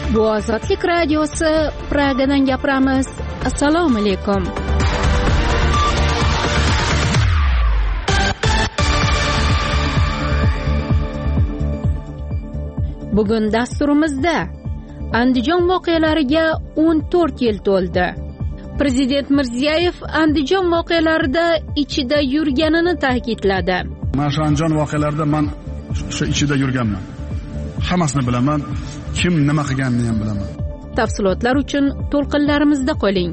Bu Ozodlik radiosi, Pragadan gapiramiz. Assalomu alaykum. Bugun dasturimizda Andijon voqealariga 14 yil to'ldi. Prezident Mirziyoyev Andijon voqealarida ichida yurganini ta'kidladi. Men shu Andijon voqealarida men shu ichida yurganman. Hammasini bilaman, kim nima qilganini ham bilaman. Tafsilotlar uchun to'lqinlarimizda qoling.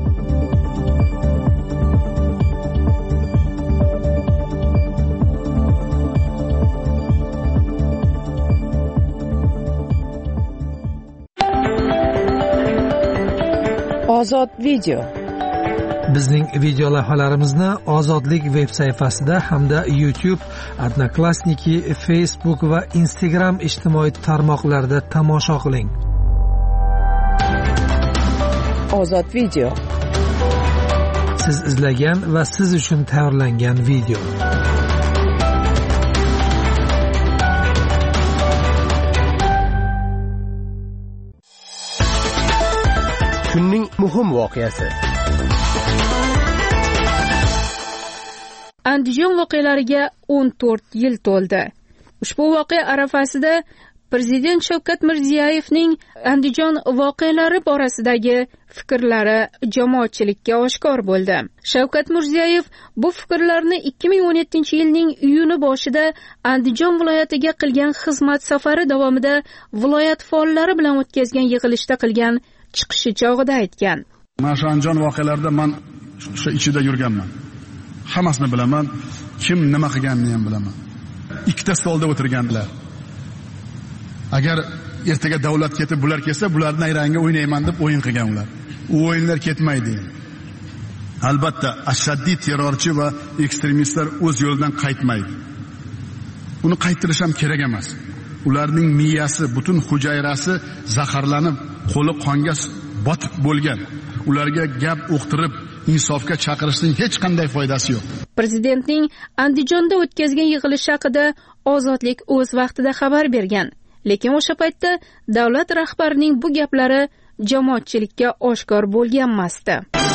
Ozod video. Bizning video lavhalarimizni Ozodlik veb sayfasida hamda YouTube, Odnoklassniki, Facebook va Instagram ijtimoiy tarmoqlarida tomosha qiling. Ozod video. Siz izlagan va siz uchun tayyorlangan video. Kunning muhim voqeasi. Andijon voqealariga 14 yil to'ldi. Ushbu voqea arafasida Prezident Shavkat Mirziyoyevning Andijon voqealari borasidagi fikrlari jamoatchilikka oshkor bo'ldi. Shavkat Mirziyoyev bu fikrlarni 2017-yilning iyuni boshida Andijon viloyatiga qilgan xizmat safari davomida viloyat faollari bilan o'tkazgan yig'ilishda qilgan chiqishi chog'ida aytgan. Men shu Andijon voqealarida men shu ichida yurganman. Hammasini bilaman, kim nima qilganini ham bilaman. Ikkita stolda o'tirganlar. Agar ertaga davlat ketib bular kelsa, bularning ayranga o'ynayman deb o'yin qilgan ular. U o'yinlar ketmaydi. Albatta, ashaddiy terrorchi va ekstremistlar o'z yo'lidan qaytmaydi. Uni qaytirish ham kerak emas. Ularning miyasi, butun hujayrasi zaharlanib, qo'li qonga botib bo'lgan. Ularga gap o'qtirib, insofga chaqirishning hech qanday foydasi yo'q. Prezidentning Andijonda o'tkazgan yig'ilish haqida Ozodlik o'z vaqtida xabar bergan. Lekin o'sha paytda davlat rahbarining bu gaplari jamoatchilikka oshkor bo'lganmasdi.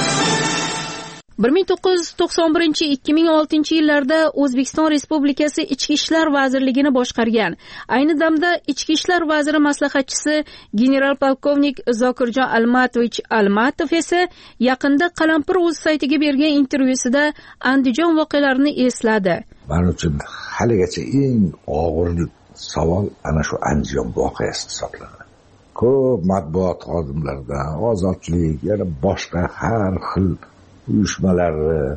1991-2006 yillarda O'zbekiston Respublikasi Ichki ishlar vazirligini boshqargan. Ayni damda Ichki ishlar vaziri maslahatchisi general-polkovnik Zokirjon Almatovich Almatov esa yaqinda Qalampir o'z saytiga bergan intervyusida Andijon voqealarini esladi. Men uchun haligacha eng og'ir savol ana shu Andijon voqeasi hisoblanadi. Ko'p matbuot xodimlaridan, ozodlik, yana boshqa har xil uyushmalar,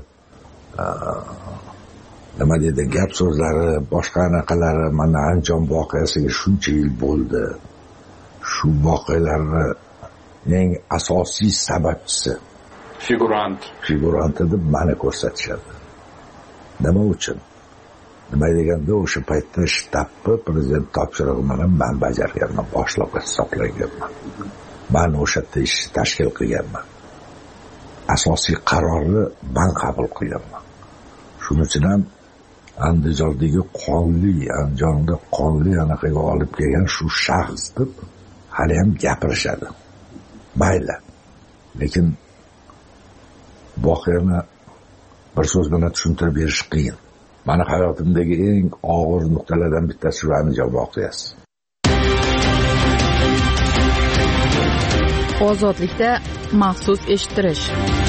nima deydi, gap so'zlari, boshqa anaqalari mana Andijon voqeasiga shuncha yil bo'ldi. Shu voqealarni eng asosiy sababchisi figurant deb mani ko'rsatishadi. Nima uchun? Nima deganda o'sha paytda shtabni prezident topshirig'i bilan men bajarganman, boshliq hisoblanganman. Men o'sha yerda ishni tashkil qilganman. Asosiy qarorni men qabul qilganman. Shuning uchun ham Andijondagi qonli anaqaga olib kelgan shu shaxs deb hali ham gapirishadi. Mayli. Lekin voqeani bir so'z bilan tushuntirib berish qiyin. Mani hayotimdagi eng og'ir nuqtalardan bittasi shu Andijon voqeasi. Ozodlikda maxsus eshittirish.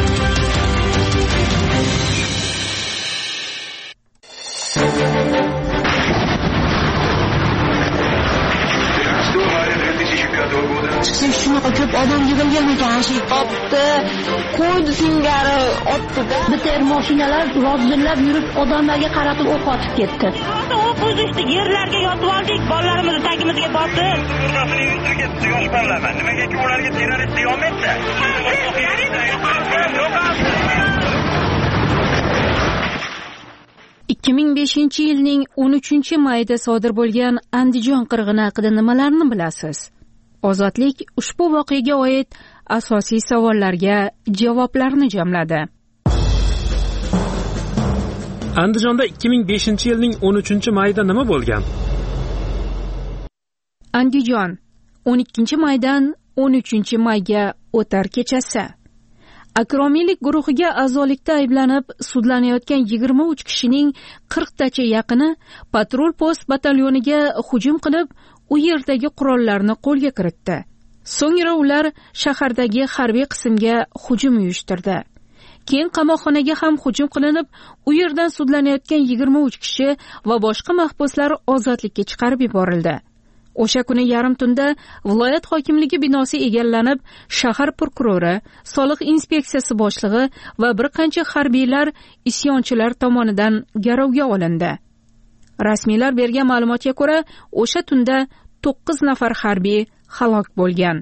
Shunaqa ko'p odam yig'ilgan ekan, otdi, qo'ydi singari, otdi-da. Bitta mashinalar ro'zillab yurib, odamlarga qaratib o'q otib ketdi. O'q uzishdi, yerlarga yotib oldik, bolalarimizni tagimizga bosib. Urmasining ustiga yosh bolaman. Nimaga ularga terrorist deyolmaydi? 2005-yilning 13-mayida sodir bo'lgan Andijon qirg'ini haqida nimalarni bilasiz? Ozodlik ushbu voqeaga oid asosiy savollarga javoblarni jamladi. Andijonda 2005-yilning 13-mayida nima bo'lgan? Andijon 12 maydan 13 mayga o'tar kechasi. Akromiylik guruhiga a'zolikda ayblanib sudlanayotgan 23 kishining 40 tacha yaqini patrul post batalyoniga hujum qilib, u yerdagi qurollarni qo'lga kiritdi. So'ngra ular shahardagi harbiy qismga hujum uyushtirdi. Keyin qamoqxonaga ham hujum qilinib, u yerdan sudlanayotgan 23 kishi va boshqa mahbuslar ozodlikka chiqarib yuborildi. O'sha kuni yarim tunda viloyat hokimligi binosi egallanib, shahar prokurori, soliq inspeksiyasi boshlig'i va bir qancha harbiylar isyonchilar tomonidan garovga olindi. Rasmiylar bergan ma'lumotga ko'ra, o'sha tunda 9 nafar harbiy halok bo'lgan.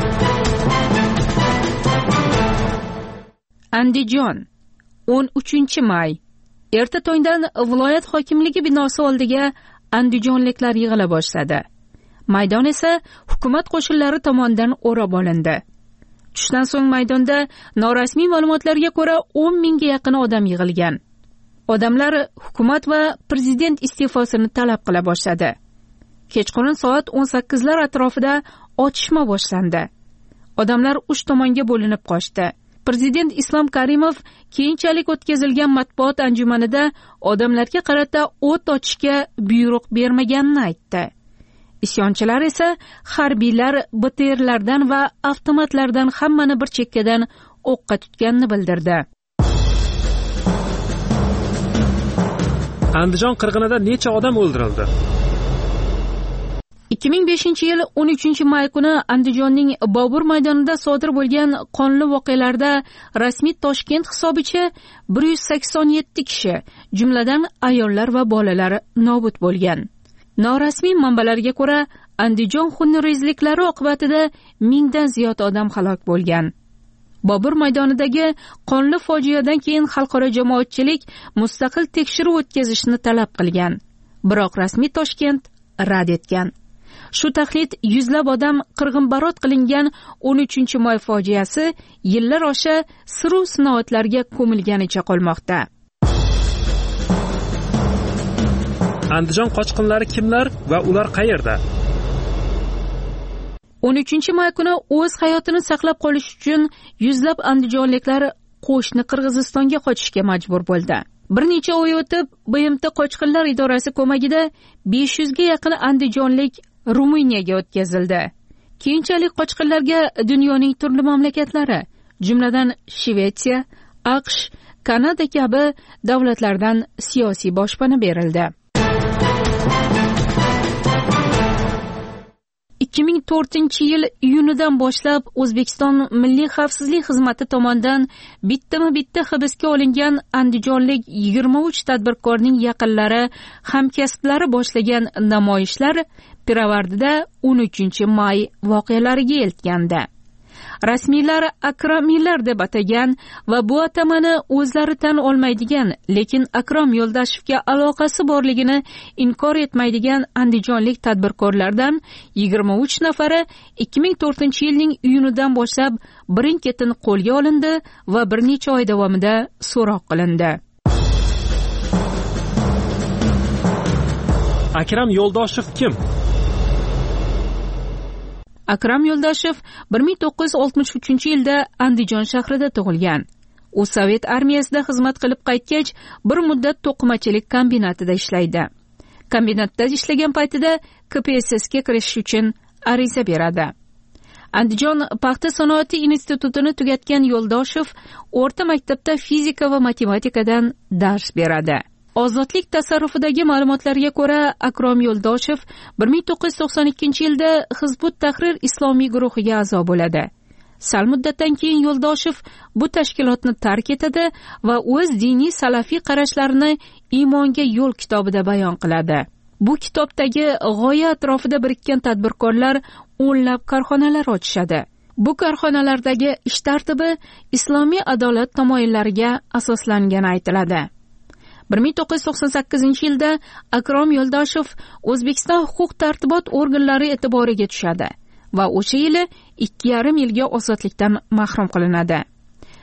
Andijon, 13 may. Erta tongdan viloyat hokimligi binosi oldiga andijonliklar yig'ila boshladi. Maydon esa hukumat qo'shinlari tomonidan o'rab olindi. Tushdan so'ng maydonda norasmiy ma'lumotlarga ko'ra 10 mingga yaqin odam yig'ilgan. Odamlar hukumat va prezident iste'fosini talab qila boshladi. Kechqurun soat 18lar atrofida otishma boshlandi. Odamlar 3 tomonga bo'linib qochdi. Prezident Islom Karimov keyinchalik o'tkazilgan matbuot anjumanida odamlarga qarata o't ochishga buyruq bermaganini aytdi. Isyonchilar esa harbiylar BTRlardan va avtomatlardan hammani bir chekkadan o'qqa tutganini bildirdi. Andijon qirg'inida necha odam o'ldirildi? 2005-yil 13 may kuni Andijonning Bobur maydonida sodir bo'lgan qonli voqealarda rasmiy Toshkent hisobicha 187 kishi, jumladan ayollar va bolalar nobud bo'lgan. Norasmiy manbalarga ko'ra, Andijon xunrezliklari oqibatida 1000 dan ziyod odam halok bo'lgan. Bobur maydonidagi qonli fojiadan keyin xalqaro jamoatchilik mustaqil tekshiruv o'tkazishni talab qilgan. Biroq rasmiy Toshkent rad etgan. Shu taxlit yuzlab odam qirg'inbarot qilingan 13 may fojiasi yillar osha siru sinoatlarga ko'milganicha qolmoqda. Andijon qochqinlari kimlar va ular qayerda? 13 may kuni o'z hayotini saqlab qolish uchun yuzlab andijonliklar qo'shni Qirg'izistonga qochishga majbur bo'ldi. Bir necha oy o'tib, BMT qochqinlar idorasi ko'magida 500 ga yaqin andijonlik Ruminiyaga o'tkazildi. Keyinchalik qochqinlarga dunyoning turli mamlakatlari, jumladan Shvetsiya, AQSh, Kanada kabi davlatlardan siyosiy boshpana berildi. 2004-yil iyunidan boshlab O'zbekiston Milliy xavfsizlik xizmati tomonidan bitta hibsga olingan andijonlik 23 tadbirkorning yaqinlari, hamkasblari boshlagan namoyishlar Pirovardida 13 may voqealariga eltgandi. Rasmiylar akromiylar deb atagan va bu atamani o'zlari tan olmaydigan, lekin Akrom Yo'ldashevga aloqasi borligini inkor etmaydigan andijonlik tadbirkorlardan 23 nafari 2004-yilning iyunidan boshlab birin-ketin qo'lga olindi va bir necha oy davomida so'roq qilindi. Akrom Yo'ldashev kim? Akrom Yo'ldashev 1963-yilda Andijon shahrida tug'ilgan. U Sovet armiyasida xizmat qilib qaytgach, bir muddat to'qimachilik kombinatida ishlaydi. Kombinatda ishlagan paytida KPSSga kirish uchun ariza beradi. Andijon paxta sanoati institutini tugatgan Yo'ldashev o'rta maktabda fizika va matematikadan dars beradi. Ozodlik tasarrufidagi ma'lumotlarga ko'ra, Akrom Yo'ldashev 1992-yilda Hizbut Tahrir islomiy guruhiga a'zo bo'ladi. Sal muddatdan keyin Yo'ldashev bu tashkilotni tark etadi va o'z diniy salafiy qarashlarini Iymonga yo'l kitobida bayon qiladi. Bu kitobdagi g'oya atrofida birikkan tadbirkorlar o'nlab korxonalar ochishadi. Bu korxonalardagi ish tartibi islomiy adolat tamoyillariga asoslangani aytiladi. 1998-yilda Akrom Yo'ldashev O'zbekiston huquq-tartibot organlari e'tiboriga tushadi va o'sha yili 2,5 yilga ozodlikdan mahrum qilinadi.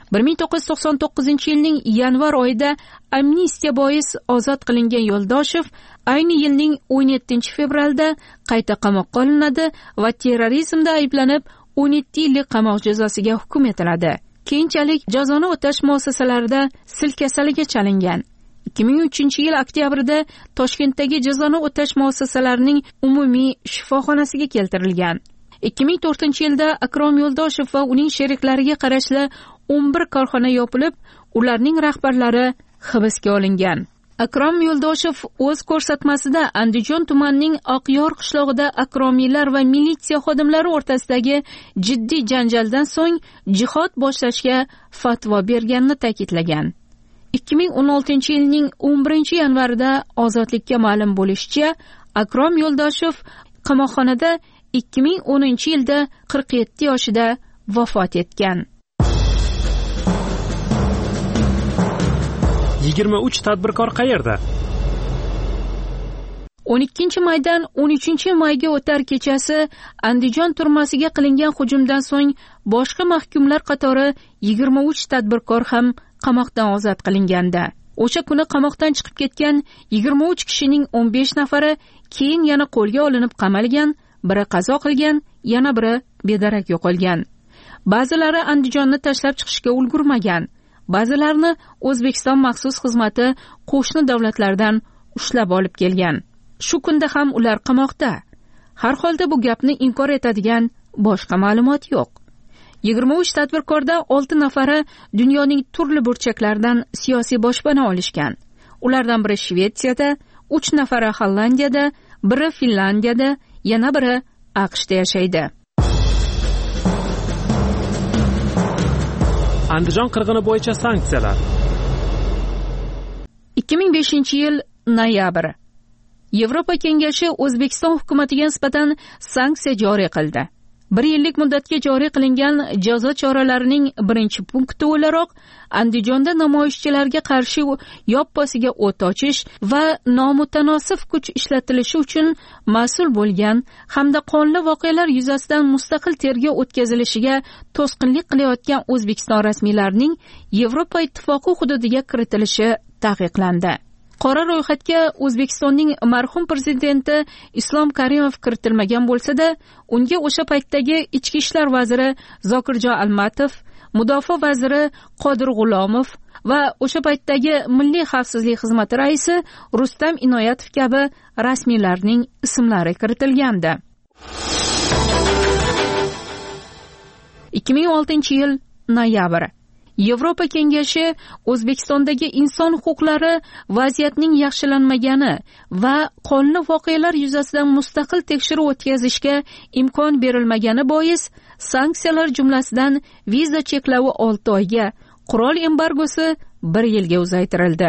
1999-yilning yanvar oyida amnistiya bois ozod qilingan Yo'ldoshev ayni yilning 17-fevralda qayta qamoqqa olinadi va terrorizmda ayblanib 17 yillik qamoq jazosiga hukm etiladi. Keyinchalik jazoni o'tash muassasalarida sil kasaliga chalingan. 2003-yil oktyabrida Toshkentdagi jazoni o'tash muassasalarining umumiy shifoxonasiga keltirilgan. 2004-yilda Akrom Yo'ldoshev va uning sheriklariga qarashli 11 korxona yopilib, ularning rahbarlari hibsga olingan. Akrom Yo'ldoshev o'z ko'rsatmasida Andijon tumanining Oqyor qishlog'ida akromiylar va militsiya xodimlari o'rtasidagi jiddiy janjaldan so'ng jihod boshlashga fatvo berganini ta'kidlagan. 2016-yilning 11-yanvarida ozodlikka ma'lum bo'lishicha, Akrom Yo'ldoshev qamoqxonada 2010-yilda 47 yoshida vafot etgan. 23 tadbirkor qayerda? 12-maydan 13-mayga o'tar kechasi Andijon turmasiga qilingan hujumdan so'ng boshqa mahkumlar qatori 23 tadbirkor ham qamoqdan ozod qilinganda. O'sha kuni qamoqdan chiqib ketgan 23 kishining 15 nafari keyin yana qo'lga olinib qamalgan, biri qazo qilgan, yana biri bedarak yo'qolgan. Ba'zilari Andijonni tashlab chiqishga ulgurmagan. Ba'zilarini O'zbekiston maxsus xizmati qo'shni davlatlardan ushlab olib kelgan. Shu kunda ham ular qamoqda. Har holda bu gapni inkor etadigan boshqa ma'lumot yo'q. 23 tadbirkorda 6 nafari dunyoning turli burchaklaridan siyosiy boshpana olishgan. Ulardan biri Shvetsiyada, 3 nafari Hollandiyada, biri Finlandiyada, yana biri AQShda yashaydi. Andijon qirg'ini bo'yicha sanksiyalar. 2005-yil noyabr. Yevropa Kengashi O'zbekiston hukumatiga nisbatan sanksiya joriy qildi. 1 yillik muddatga joriy qilingan jazo choralarining birinchi punkti o'laroq Andijonda namoyishchilarga qarshi yoppasiga o't ochish va nomutanosib kuch ishlatilishi uchun mas'ul bo'lgan hamda qonli voqealar yuzasidan mustaqil tergov o'tkazilishiga to'sqinlik qilayotgan O'zbekiston rasmiylarining Yevropa ittifoqi hududiga kiritilishi taqiqlandi. Qora ro'yxatga O'zbekistonning marhum prezidenti Islom Karimov kiritilmagan bo'lsa-da, unga o'sha paytdagi Ichki ishlar vaziri Zokirjon Almatov, Mudofaa vaziri Qodir G'ulomov va o'sha paytdagi Milliy xavfsizlik xizmati raisi Rustam Inoyatov kabi rasmiylarning ismlari kiritilgandi. 2006-yil noyabr. Yevropa Kengashi O'zbekistondagi inson huquqlari vaziyatning yaxshilanmagani va qonli voqealar yuzasidan mustaqil tekshiruv o'tkazishga imkon berilmagani bois sanksiyalar jumlasidan viza cheklavi 6 oyga, qurol embargosi 1 yilga uzaytirildi.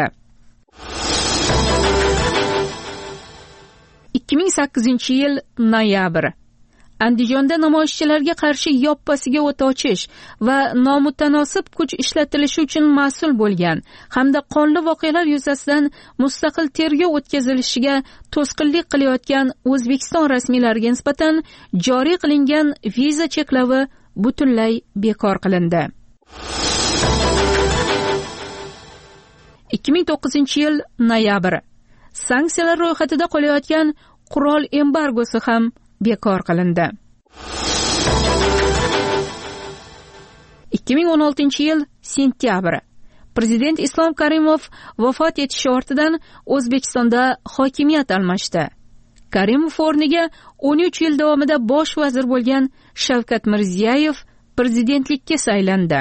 2008-yil noyabr. Andijonda namoyishchilarga qarshi yoppasiga o't ochish va nomutanosib kuch ishlatilishi uchun mas'ul bo'lgan hamda qonli voqealar yuzasidan mustaqil tergov o'tkazilishiga to'sqinlik qilayotgan O'zbekiston rasmiylariga nisbatan joriy qilingan viza cheklavi butunlay bekor qilindi. 2009-yil noyabr. Sanksiyalar ro'yxatida qolayotgan qurol embargosi ham bekor qilindi. 2016-yil sentyabr. Prezident Islom Karimov vafot etishi ortidan O'zbekistonda hokimiyat almashdi. Karimov o'rniga 13 yil davomida bosh vazir bo'lgan Shavkat Mirziyoyev prezidentlikka saylandi.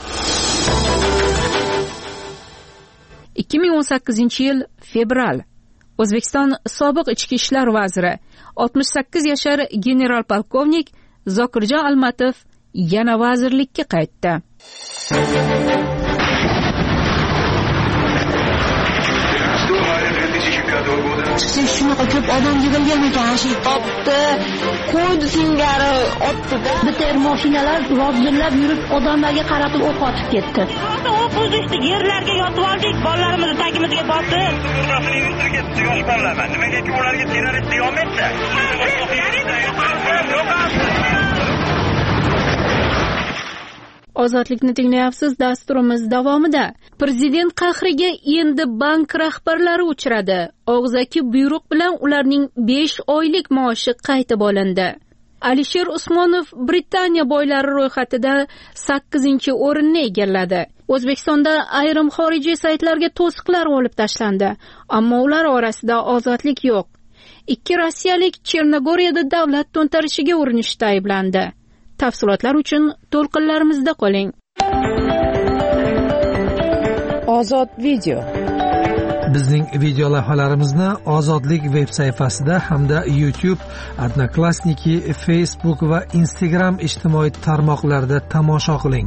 2018-yil fevral. O'zbekiston sobiq ichki ishlar vaziri 68 yashar general polkovnik Zokirjon Almatov yana vazirlikka qaytdi. Shunaqa ko'p odam yig'ilgan ekan, shu topdi, qo'ydi singari otdi-da. Bitta mashinalar vozillab yurib, odamlarga qaratib o'q otib ketdi. O'q uzishdi, yerlarga yotib oldik, bolalarimizni tagimizga bosib. Turmasining ustiga yosh bolalar, nimaga ularga terrorist devam etdi? Ozodlikni tinglayapsiz. Dasturimiz davomida prezident qahriga endi bank rahbarlari uchradi. Og'zaki buyruq bilan ularning 5 oylik maoshi qaytib olindi. Alisher Usmonov Britaniya boylari ro'yxatida 8-o'rinni egalladi. O'zbekistonda ayrim xorijiy saytlarga to'siqlar olib tashlandi, ammo ular orasida ozodlik yo'q. 2 rossiyalik Chernogoriyada davlat to'ntarishiga urinishda ayblandi. Tafsilotlar uchun to'lqinlarimizda qoling. Ozod video. Bizning video lavhalarimizni Ozodlik veb sayfasida hamda YouTube, Odnoklassniki, Facebook va Instagram ijtimoiy tarmoqlarida tomosha qiling.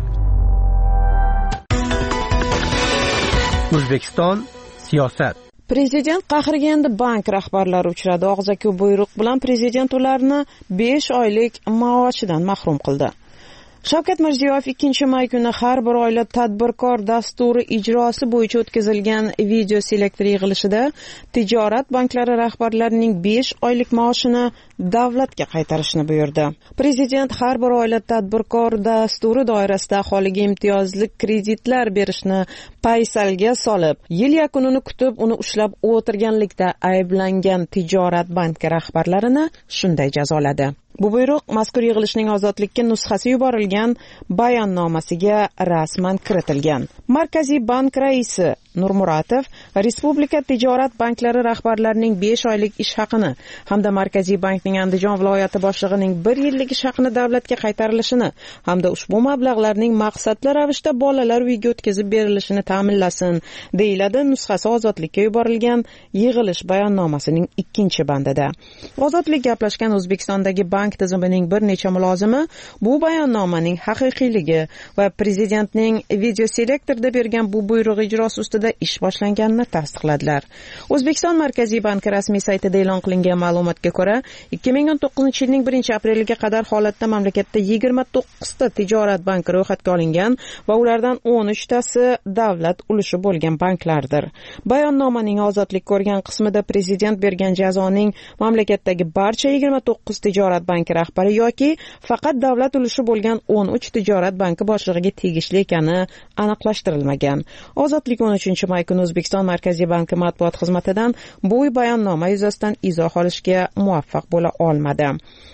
O'zbekiston siyosat. Prezident qahriga endi bank rahbarlari uchradi. Og'zaki buyruq bilan prezident ularni 5 oylik maoshidan mahrum qildi. Shavkat Mirziyoyev 2 may kuni har bir oila tadbirkor dasturi ijrosi bo'yicha o'tkazilgan video selektor yig'ilishida tijorat banklari rahbarlarining 5 oylik maoshini davlatga qaytarishni buyurdi. Prezident har bir oila tadbirkor dasturi doirasida aholiga imtiyozli kreditlar berishni paysalga solib, yil yakunini kutib, uni ushlab o'tirganlikda ayblangan tijorat banki rahbarlarini shunday jazoladi. Bu buyruq mazkur yig'ilishning ozodlikka nusxasi yuborilgan bayonnomasiga rasman kiritilgan. Markaziy bank raisi Nurmuratov Respublika tijorat banklari rahbarlarining 5 oylik ish haqini hamda Markaziy bankning Andijon viloyati boshlig'ining 1 yillik ish haqini davlatga qaytarilishini hamda ushbu mablag'larning maqsadli ravishda bolalar uyiga o'tkazib berilishini ta'minlasin, deyiladi nusxasi ozodlikka yuborilgan yig'ilish bayonnomasining 2-bandida. Ozodlik gaplashgan O'zbekistondagi bank tizimining bir necha mulozimi bu bayonnomaning haqiqiyligi va prezidentning video selektorda bergan bu buyruq ijrosi ustida ish boshlanganini tasdiqladilar. O'zbekiston Markaziy banki rasmiy saytida e'lon qilingan ma'lumotga ko'ra, 2019-yilning 1-apreliga qadar holatda mamlakatda 29 ta tijorat banki ro'yxatga olingan va ulardan 13 tasi davlat ulushi bo'lgan banklardir. Bayonnomaning ozodlik ko'rgan qismida prezident bergan jazoning mamlakatdagi barcha 29 tijorat banki rahbari yoki faqat davlat ulushi bo'lgan 13 tijorat banki boshlig'iga tegishli ekani aniqlashtirilmagan. Ozodlik 13-may kuni O'zbekiston Markaziy banki matbuot xizmatidan bu bayonnoma yuzasidan izoh olishga muvaffaq bo'la olmadi.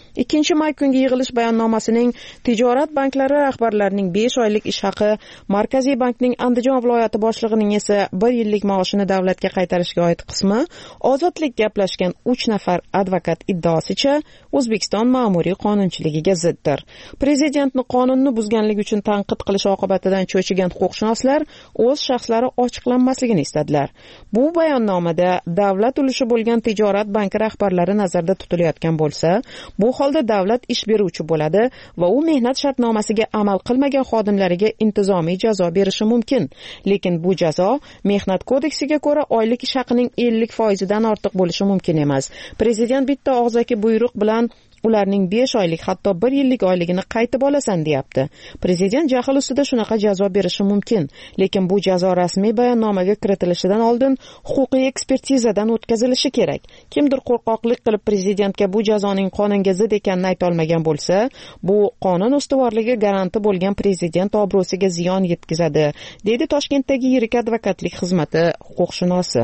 2-may kungi yig'ilish bayonnomasining tijorat banklari rahbarlarining 5 oylik ish haqi, Markaziy bankning Andijon viloyati boshlig'ining esa 1 yillik maoshini davlatga qaytarishga oid qismi ozodlik gaplashgan 3 nafar advokat iddaosicha O'zbekiston ma'muriy qonunchiligiga ziddir. Prezidentni qonunni buzganligi uchun tanqid qilish oqibatidan cho'chigan huquqshunoslar o'z shaxslari ochiqlanmasligini istadilar. Bu bayonnomada davlat ulushi bo'lgan tijorat banki rahbarlari nazarda tutilayotgan bo'lsa, bu holda davlat ish beruvchi bo'ladi va u mehnat shartnomasiga amal qilmagan xodimlariga intizomiy jazo berishi mumkin. Lekin bu jazo mehnat kodeksiga ko'ra oylik ish haqining 50% ortiq bo'lishi mumkin emas. Prezident bitta og'zaki buyruq bilan ularning 5 oylik hatto 1 yillik oyligini qaytib olasan deyapti. Prezident jahl ustida shunaqa jazo berishi mumkin, lekin bu jazo rasmiy bayonnomaga kiritilishidan oldin huquqiy ekspertizadan o'tkazilishi kerak. Kimdir qo'rqoqlik qilib prezidentga bu jazoning qonunga zid ekanini ayta olmagan bo'lsa, bu qonun ustuvorligi garanti bo'lgan prezident obro'siga ziyon yetkazadi, dedi Toshkentdagi yirik advokatlik xizmati huquqshunosi.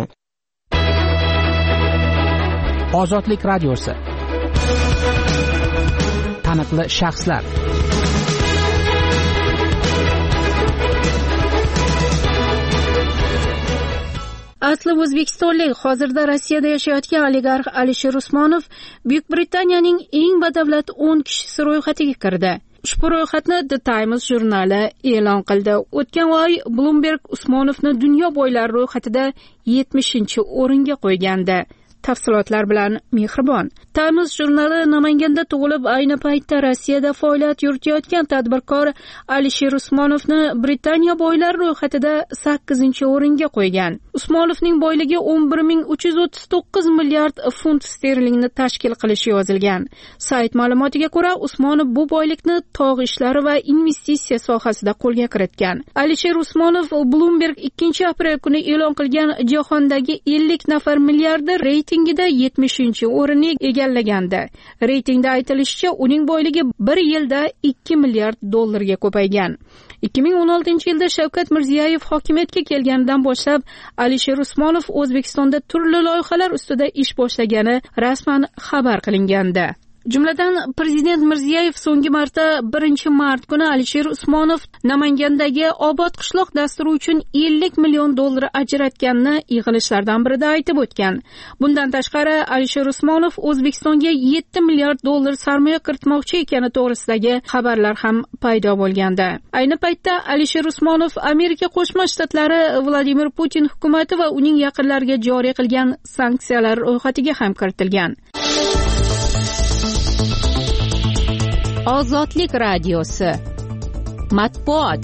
Ozodlik radiosi. Taniqli shaxslar. Asli o'zbekistonlik, hozirda Rossiyada yashayotgan oligarx Alisher Usmonov Buyuk Britaniyaning eng badavlat 10 kishisi ro'yxatiga kirdi. Ushbu ro'yxatni The Times jurnali e'lon qildi. O'tgan oy Bloomberg Usmonovni dunyo boylari ro'yxatida 70-o'ringa qo'ygandi. Tafsilotlar bilan Mehribon. Times jurnali Namanganda tug'ilib, ayni paytda Rossiyada faoliyat yuritayotgan tadbirkor Alisher Usmonovni Britaniya boylari ro'yxatida 8-o'ringa qo'ygan. Usmonovning boyligi 11.339 milliard funt sterlingni tashkil qilishi yozilgan. Sayt ma'lumotiga ko'ra, Usmonov bu boylikni tog' ishlari va investitsiya sohasida qo'lga kiritgan. Alisher Usmonov Bloomberg 2-aprel kuni e'lon qilgan jahondagi 50 nafar milliarder reyting reytingida 70-o'rinni egallagandi. Reytingda aytilishicha, uning boyligi bir yilda 2 milliard dollarga ko'paygan. 2016-yilda Shavkat Mirziyoyev hokimiyatga kelganidan boshlab Alisher Usmonov O'zbekistonda turli loyihalar ustida ish boshlagani rasman xabar qilingandi. Jumladan, Prezident Mirziyoyev so'nggi marta 1-mart kuni Alisher Usmonov Namangandagi Obod qishloq dasturi uchun 50 million dollar ajratganini yig'ilishlardan birida aytib o'tgan. Bundan tashqari, Alisher Usmonov O'zbekistonga 7 milliard dollar sarmoya kiritmoqchi ekani to'g'risidagi xabarlar ham paydo bo'lgandi. Ayni paytda Alisher Usmonov Amerika Qo'shma Shtatlari Vladimir Putin hukumati va uning yaqinlariga joriy qilgan sanksiyalar ro'yxatiga ham kiritilgan. Ozodlik radiosi matbuot.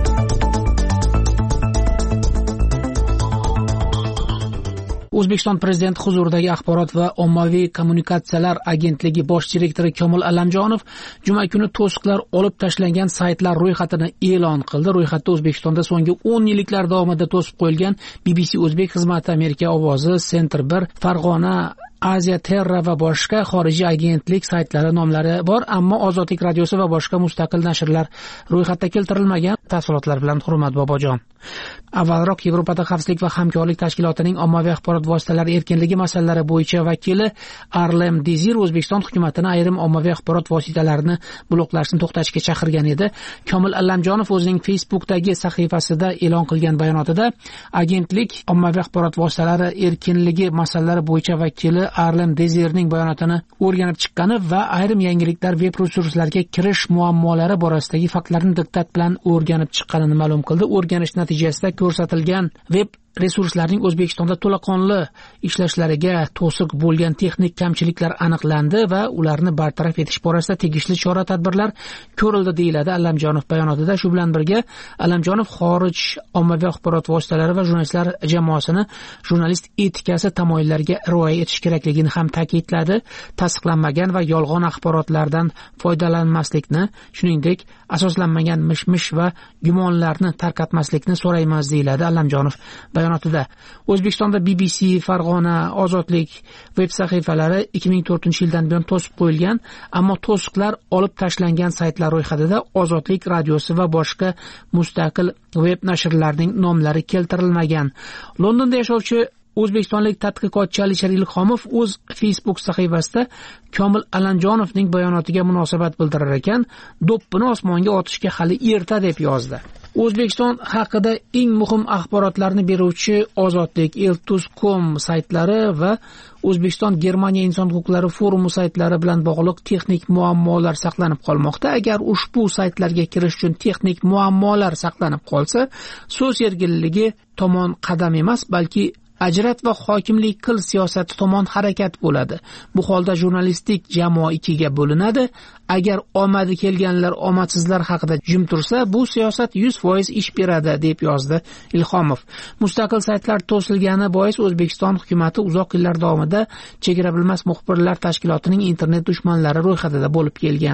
O'zbekiston Prezidenti huzuridagi Axborot va ommaviy kommunikatsiyalar agentligi bosh direktori Komil Allamjonov juma kuni to'siqlar olib tashlangan saytlar ro'yxatini e'lon qildi. Ro'yxatda O'zbekistonda so'nggi 10 yilliklar davomida to'sib qo'yilgan BBC O'zbek xizmati, Amerika ovozi, Center 1, Farg'ona, Aziya Terra va boshqa xorijiy agentlik saytlari nomlari bor, ammo Ozodlik radiosi va boshqa mustaqil nashrlar ro'yxatda keltirilmagan. Tafsilotlar bilan Hurmat Bobojon. Avvalroq Yevropada xavfsizlik va hamkorlik tashkilotining ommaviy axborot vositalari erkinligi masalalari bo'yicha vakili Arlem Dezir O'zbekiston hukumatini ayrim ommaviy axborot vositalarini bloklashni to'xtatishga chaqirgan edi. Komil Allamjonov o'zining Facebook'dagi sahifasida e'lon qilgan bayonotida agentlik ommaviy axborot vositalari erkinligi masalalari bo'yicha vakili Arlem Dezirning bayonotini o'rganib chiqqani va ayrim yangiliklar veb resurslarga kirish muammolari borasidagi faktlarni diqqat bilan o'rganib chiqqanini ma'lum qildi. O'rganish natijasida ko'rsatilgan veb resurslarning O'zbekistonda to'laqonli ishlashlariga to'siq bo'lgan texnik kamchiliklar aniqlandi va ularni bartaraf etish borasida tegishli chora-tadbirlar ko'rildi, deyiladi Allamjonov bayonotida. Shu bilan birga Allamjonov xorij ommaviy axborot vositalari va jurnalistlar jamoasini jurnalist etikasi tamoyillariga rioya etish kerakligini ham ta'kidladi. Tasdiqlanmagan va yolg'on axborotlardan foydalanmaslikni, shuningdek asoslanmagan mish-mish va gumonlarni tarqatmaslikni so'raymiz, deyiladi Allamjonov bayonotida. O'zbekistonda BBC, Farg'ona, Ozodlik veb sahifalari 2004-yildan buyon to'sib qo'yilgan, ammo to'siqlar olib tashlangan saytlar ro'yxatida Ozodlik radiosi va boshqa mustaqil veb nashrlarning nomlari keltirilmagan. Londonda yashovchi o'zbekistonlik tadqiqotchi Alisher Ilhomov o'z Facebook sahifasida Komil Allamjonovning bayonotiga munosabat bildirar ekan, do'ppini osmonga otishga hali erta deb yozdi. O'zbekiston haqida eng muhim axborotlarni beruvchi Ozodlik, Eltuz.com saytlari va O'zbekiston Germaniya inson huquqlari forumi saytlari bilan bog'liq texnik muammolar saqlanib qolmoqda. Agar ushbu saytlarga kirish uchun texnik muammolar saqlanib qolsa, so'z erkinligi tomon qadam emas, balki ajrat va hokimlik qil siyosati tomon harakat bo'ladi. Bu holda jurnalistik jamoa ikkiga bo'linadi. Agar omadi kelganlar omadsizlar haqida jim tursa, bu siyosat 100% ish beradi, deb yozdi Ilhomov. Mustaqil saytlar to'silgani bois O'zbekiston hukumatı uzoq yillar davomida chegara bilmas muxbirlar tashkilotining internet dushmanlari ro'yxatida bo'lib kelgan.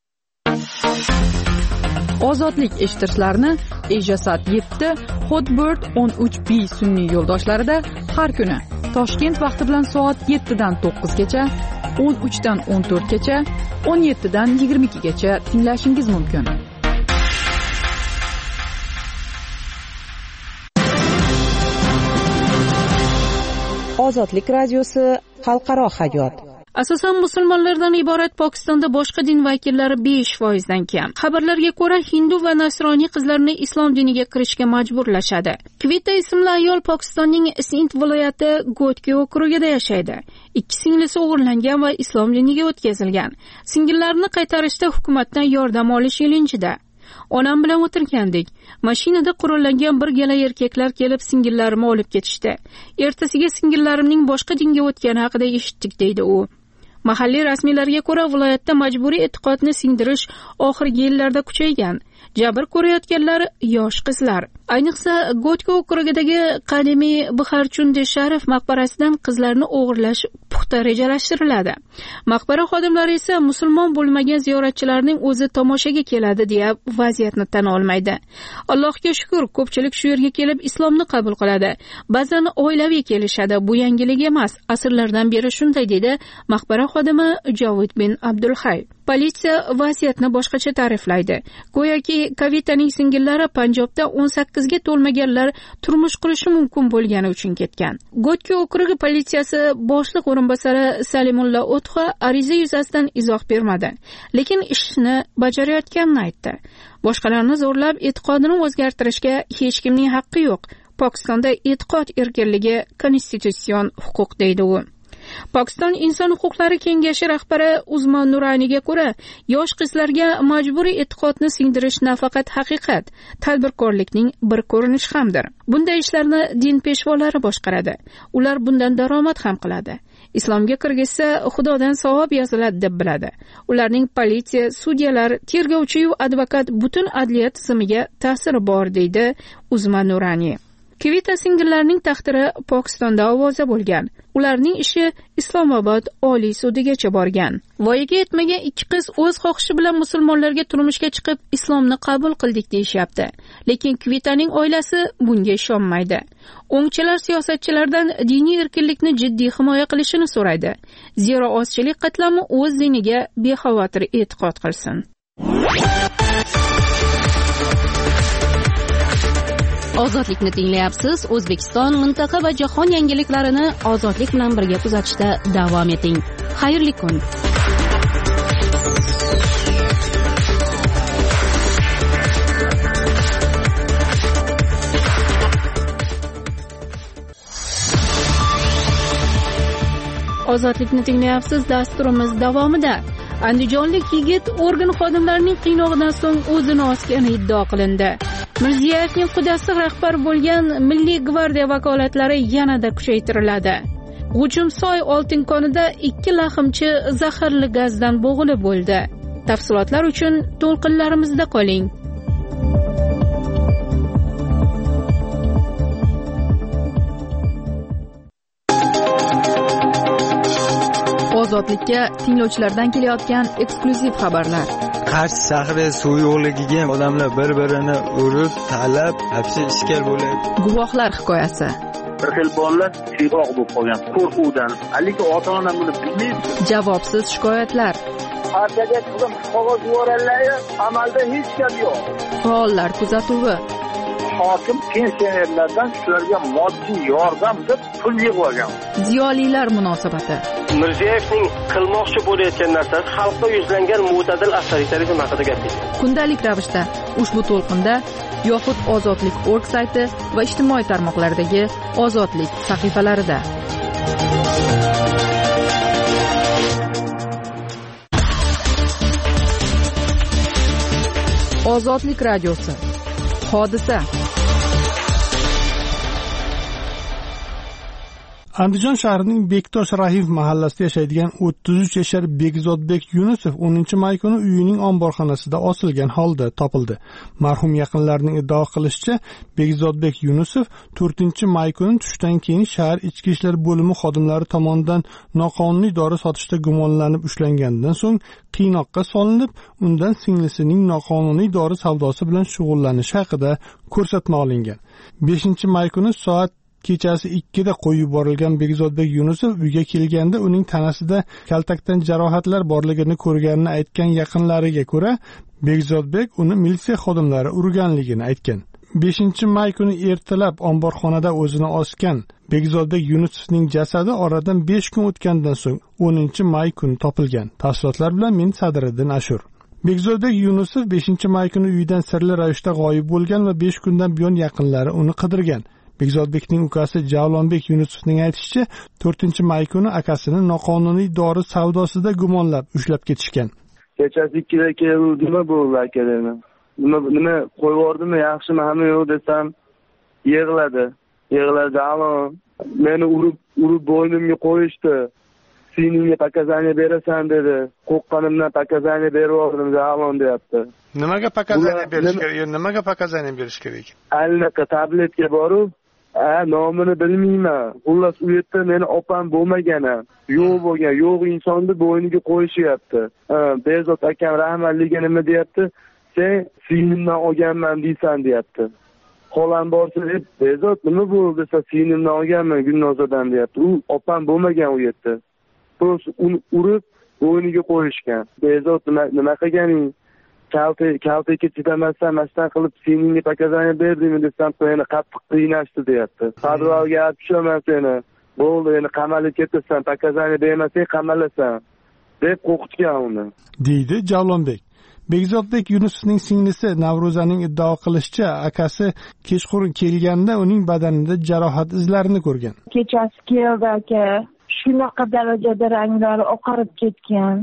Ozodlik eshittirishlarni Ejasat 7, Hotbird 13B sun'iy yo'ldoshlarida har kuni Toshkent vaqti bilan soat 7 dan 9 gacha, 13 dan 14 gacha, 17 dan 22 gacha tinglashingiz mumkin. Ozodlik radiosi xalqaro hayot. Asosan musulmonlardan iborat Pokistonda boshqa din vakillari 5% dan kam. Xabarlarga ko'ra, hindu va nasroniy qizlarni islom diniga kirishga majburlashadi. Kvita ismli ayol Pokistonning Sindh viloyati Gotki okrugida yashaydi. Ikki singlisi o'g'irlangan va islom diniga o'tkazilgan. Singillarini qaytarishda hukumatdan yordam olish ilinjida. Onam bilan o'tirgandik. Mashinada qurollangan bir gala erkaklar kelib singillarimni olib ketishdi. Ertasiga singillarimning boshqa dinga o'tgani haqida eshitdik, deydi u. Mahalliy rasmiylarga ko'ra, viloyatda majburiy e'tiqodni singdirish oxirgi yillarda kuchaygan. Jabr ko'rayotganlar yosh qizlar. Ayniqsa Gotka okrugidagi qadimiy Bixarchundi Sharif maqbarasidan qizlarni o'g'irlash puxta rejalashtiriladi. Maqbara xodimlari esa musulmon bo'lmagan ziyoratchilarning o'zi tomoshaga keladi deya vaziyatni tan olmaydi. Allohga shukr, ko'pchilik shu yerga kelib islomni qabul qiladi. Ba'zan oilaviy kelishadi. Bu yangilik emas. Asrlardan beri shunday dedi maqbara xodimi Jovid bin Abdulhay. Politsiya vaziyatni boshqacha ta'riflaydi. Go'yoki Kavitaning singillari Panjobda 18 ga to'lmaganlar turmush qurishi mumkin bo'lgani uchun ketgan. Gotka okrugi politsiyasi boshliq o'rinbosari Salimulla O'txa ariza yuzasidan izoh bermadi, lekin ishni bajarayotganini aytdi. Boshqalarni zo'rlab e'tiqodini o'zgartirishga hech kimning haqqi yo'q. Pokistonda e'tiqod erkinligi konstitutsion huquq deydi u. Pokiston Inson huquqlari kengashi rahbari Uzman Nuraniyga ko'ra, yosh qizlarga majburiy e'tiqodni singdirish nafaqat haqiqat, tadbirkorlikning bir ko'rinishi hamdir. Bunday ishlarni din peshvolari boshqaradi. Ular bundan daromad ham qiladi. Islomga kirgizsa, Xudodan savob yoziladi deb biladi. Ularning politsiya, sudyalar, tergovchi va advokat butun adliya tizimiga ta'siri bor deydi Uzman Nuraniy. Kavita singillarining taqdiri Pokistonda ovoza bo'lgan. Ularning ishi Islomobod Oliy sudigacha borgan. Voyaga yetmagan ikki qiz o'z xohishi bilan musulmonlarga turmushga chiqib islomni qabul qildik deyishyapti. Lekin Kavitaning oilasi bunga ishonmaydi. O'ngchilar siyosatchilardan diniy erkinlikni jiddiy himoya qilishini so'raydi. Zero ozchilik qatlami o'z diniga bexavotir e'tiqod qilsin. Ozodlikni tinglayapsiz. O'zbekiston, mintaqa va jahon yangiliklarini ozodlik bilan birga kuzatishda davom eting. Xayrli kun. Ozodlikni tinglayapsiz. Dasturimiz davomida andijonlik yigit organ xodimlarining qiynog'idan so'ng o'zini osgani iddio qilindi. Mirziyevning qudasi rahbar bo'lgan Milliy gvardiya vakolatlari yanada kuchaytiriladi. G'ujumsoy Oltinkonida 2 lahimchi zaharli gazdan bo'g'ilib o'ldi. Tafsilotlar uchun to'lqinlarimizda qoling. Ozodlikka tinglovchilardan kelayotgan eksklyuziv xabarlar. Qarshi shahri suv yo'qligiga odamlar bir-birini urib, talab, hapsi ishkal bo'ladi. Guvohlar hikoyasi. Bir xil bolalar chiroq bo'lib qolgan qo'rquvdan. Lekin ota-ona buni bilmaydi. Javobsiz shikoyatlar. Partiyaga qizim qog'oz yuborganlar, amalda hech gap yo'q. Faollar kuzatuvi. Hokim pensionerlardan shularga moddiy yordam deb pul yig'ib olgan. Ziyolilar munosabati. Mirziyevning qilmoqchi bo'layotgan narsasi xalqqa yuzlangan mo'tadil avtoritarizm haqida gapirdi. Kundalik ravishda ushbu to'lqinda yoxud ozodlik.org sayti va ijtimoiy tarmoqlardagi ozodlik sahifalarida. Ozodlik radiosi. Hodisa. Andijon shahrining Bektosh Rahim mahallasida yashaydigan 33 yashar Begzodbek Yunusov 10-may kuni uyining omborxonasida osilgan holda topildi. Marhum yaqinlarining iddao qilishicha, Begzodbek Yunusov 4-may kuni tushdan keyin shahar ichki ishlar bo'limi xodimlari tomonidan noqonuniy dori sotishda gumonlanib ushlangandan so'ng qiynoqqa solinib, undan singlisining noqonuniy dori savdosi bilan shug'ullanishi haqida ko'rsatma olingan. 5-may kuni soat kechasi 2 da qo'yib yuborilgan Begzodbek Yunusov uyga kelganda uning tanasida kaltakdan jarohatlar borligini ko'rganini aytgan yaqinlariga ko'ra, Begzodbek uni militsiya xodimlari urganligini aytgan. 5-may kuni ertalab omborxonada o'zini osgan Begzodbek Yunusovning jasadi oradan 5 kun o'tgandan so'ng 10-may kuni topilgan. Tafsilotlar bilan men Sadriddin Ashur. Begzodbek Yunusov 5-may kuni uyidan sirli ravishda g'oyib bo'lgan va 5 kundan buyon yaqinlari uni qidirgan. Begzodbekning ukasi Javlonbek Yunusovning aytishicha, 4-may kuni akasini noqonuniy dori savdosida gumonlab ushlab ketishgan. Kechasi 2da keldimi bu akalarni. Nima qo'yib yubordimi, yaxshimi, hamma yo'q desam, yig'ladi. Alo, meni urib bo'ynimga qo'yishdi. siningga pakazaniya berasan dedi. Qo'rqqanimdan pakazaniya berib yubordim, Javlon deyapti. Nimaga pakazaniya berish kerak? Nimaga pakazaniya berish kerak? Alnaqa tabletga borib, nomini bilmayman. Xullas u yerda meni opam bo'lmagan, yo'q bo'lgan, yo'q insonni bo'yniga qo'yishyapti. Bezot akam rahmatliga nima deyapti? Sen sinimdan olganman deysan deyapti. Xolam borsa deb, Bezot nima bo'ldi desa, sinimdan olganman Gulnozadan deyapti. U opam bo'lmagan u yerda. Prosta uni urib bo'yniga qo'yishgan. Bezot nima qilganing? Kaltaga chidamasdan mashtan qilib siningga pakazaniya berdingmi desam, meni qattiq qiynashdi deyapti. Padvalga olib tushaman seni. Bo'ldi, endi qamalib ketasan, pakazaniya bermasang qamalasan deb qo'rqitgan uni. Deydi Javlonbek. Begzodbek Yunusovning singlisi Navro'zaning iddao qilishicha, akasi kechqurun kelganda uning badanida jarohat izlarini ko'rgan. Kechasi keldi aka, shunaqa darajada ranglari oqarib ketgan,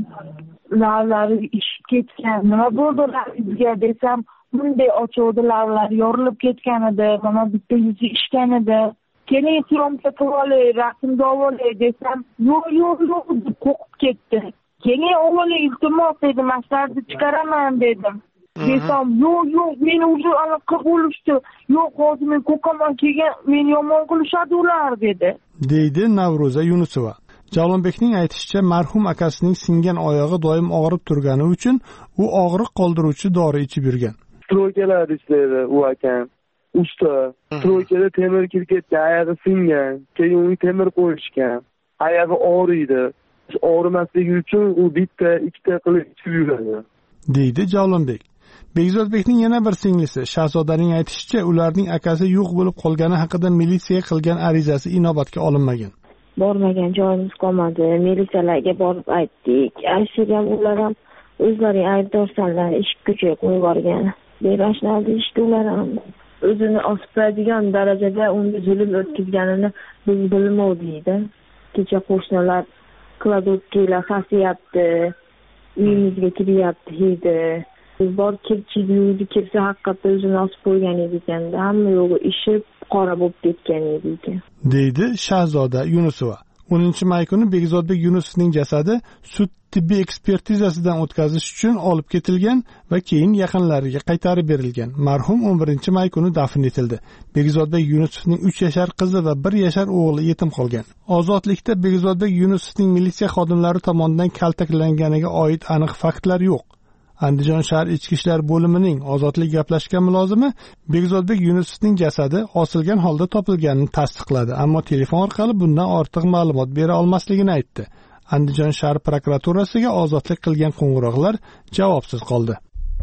lavlari ishib ketgan. Nima bo'ldi bizga desam, bunday ochuvdi, lavlari yorilib ketgan edi, mana bitta yuzi ishgan edi. Keling syomka qilib olay, rasmga olay desam, yo'q deb qo'rqib ketdi. Keling o'g'li iltimos dedim, maslarni chiqaraman dedim. Desam, yo'q, meni o'zi aloqa bo'lishdi. Yo'q, hozir men ko'kaman kelgan, meni yomon qilishadi ular dedi. Deydi Navro'za Yunusova. Javlonbekning aytishicha, marhum akasining singan oyog'i doim og'rib turgani uchun u og'riq qoldiruvchi dori ichib yurgan. Stroykalar ishlaydi u akam. Usta, stroykada temir kirib ketgan, oyog'i singan. Keyin uni temir qo'yishgan. Oyog'i og'riydi. Og'rimasligi uchun u bitta, ikkita qilib ichib yuradi. Deydi Javlonbek. Begzodbekning yana bir singlisi Shahzodaning aytishicha, ularning akasi yo'q bo'lib qolgani haqida militsiyaga qilgan arizasi inobatga olinmagan. Bormagan joyimiz qolmadi. Militsiyalarga borib aytdik. Aytishgan ular ham o'zlarining aybdorsanlar ish kuchiga qo'yib yuborgan. Berashlardi ishdi ular ham. O'zini osibadigan darajada unga zulm o'tkazganini biz bilmovdik. Kecha qo'shnilar kladotkilar xasiyapti, uyimizga kiryapti hidi. Bor kirchiydi, kirsa haqiqatda o'zini osib qo'ygan edi ekanda. Hamma yo'g'i ishib qora bo'lib ketgan edi ekan. Deydi Shahzoda Yunusova. 10 may kuni Begzodbek Yunusovning jasadi sud tibbiy ekspertizasidan o'tkazish uchun olib ketilgan va keyin yaqinlariga qaytarib berilgan. Marhum 11 may kuni dafn etildi. Begzodbek Yunusovning 3 yashar qizi va 1 yashar o'g'li yetim qolgan. Ozodlikda Begzodbek Yunusovning militsiya xodimlari tomonidan kaltaklanganiga oid aniq faktlar yo'q. Andijon shahar ichki ishlar bo'limining Ozodlik gaplashgan mulozimi Begzodbek Yunusovning jasadi osilgan holda topilganini tasdiqladi, ammo telefon orqali bundan ortiq ma'lumot bera olmasligini aytdi. Andijon shahar prokuraturasiga Ozodlik qilgan qo'ng'iroqlar javobsiz qoldi.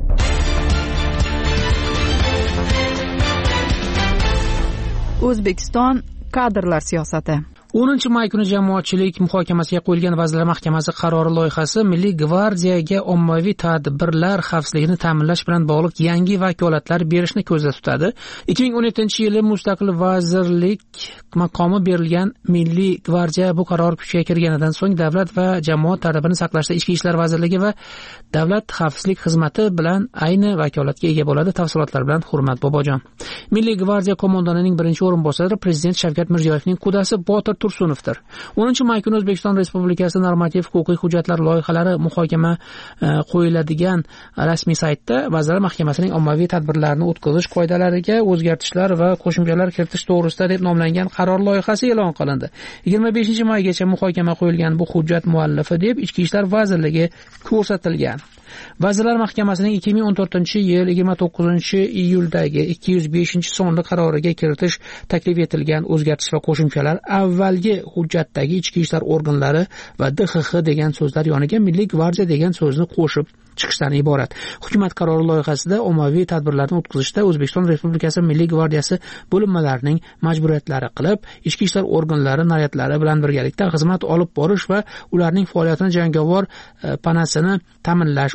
O'zbekiston kadrlar siyosati. 10 may kuni jamoatchilik muhokamasiga qo'yilgan Vazirlar Mahkamasi qarori loyihasi Milliy gvardiyaga ommaviy tadbirlar xavfsizligini ta'minlash bilan bog'liq yangi vakolatlar berishni ko'zda tutadi. 2017-yili mustaqil vazirlik maqomi berilgan Milliy gvardiya bu qaror kuchga kirganidan so'ng Davlat va jamoat tartibini saqlashda Ichki ishlar vazirligi va Davlat xavfsizlik xizmati bilan ayni vakolatga ega bo'ladi. Tafsilotlar bilan Hurmat Bobojon. Milliy gvardiya qo'mondonining birinchi o'rinbosari Prezident Shavkat Mirziyoyevning qudasi Botir Tursunovdir. 10 may kuni O'zbekiston Respublikasi normativ-huquqiy hujjatlar loyihalari muhokama qo'yiladigan rasmiy saytda Vazirlar Mahkamasining ommaviy tadbirlarni o'tkazish qoidalariga o'zgartishlar va qo'shimchalar kiritish to'g'risida deb nomlangan qaror loyihasi e'lon qilindi. 25-maygacha muhokama qo'yilgan bu hujjat muallifi deb Ichki ishlar vazirligi ko'rsatilgan. Vazirlar Mahkamasining 2014-yil 29-iyuldagi 205-sonli qaroriga kiritish taklif etilgan o'zgartish va qo'shimchalar avvalgi hujjatdagi ichki ishlar organlari va DXX degan so'zlar yoniga Milliy gvardiya degan so'zni qo'shib chiqishdan iborat. Hukumat qarori loyihasida ommaviy tadbirlarni o'tkazishda O'zbekiston Respublikasi Milliy gvardiyasi bo'linmalarining majburiyatlari qilib, ichki ishlar organlari naryotlari bilan birgalikda xizmat olib borish va ularning faoliyatini jangovar panasini ta'minlash,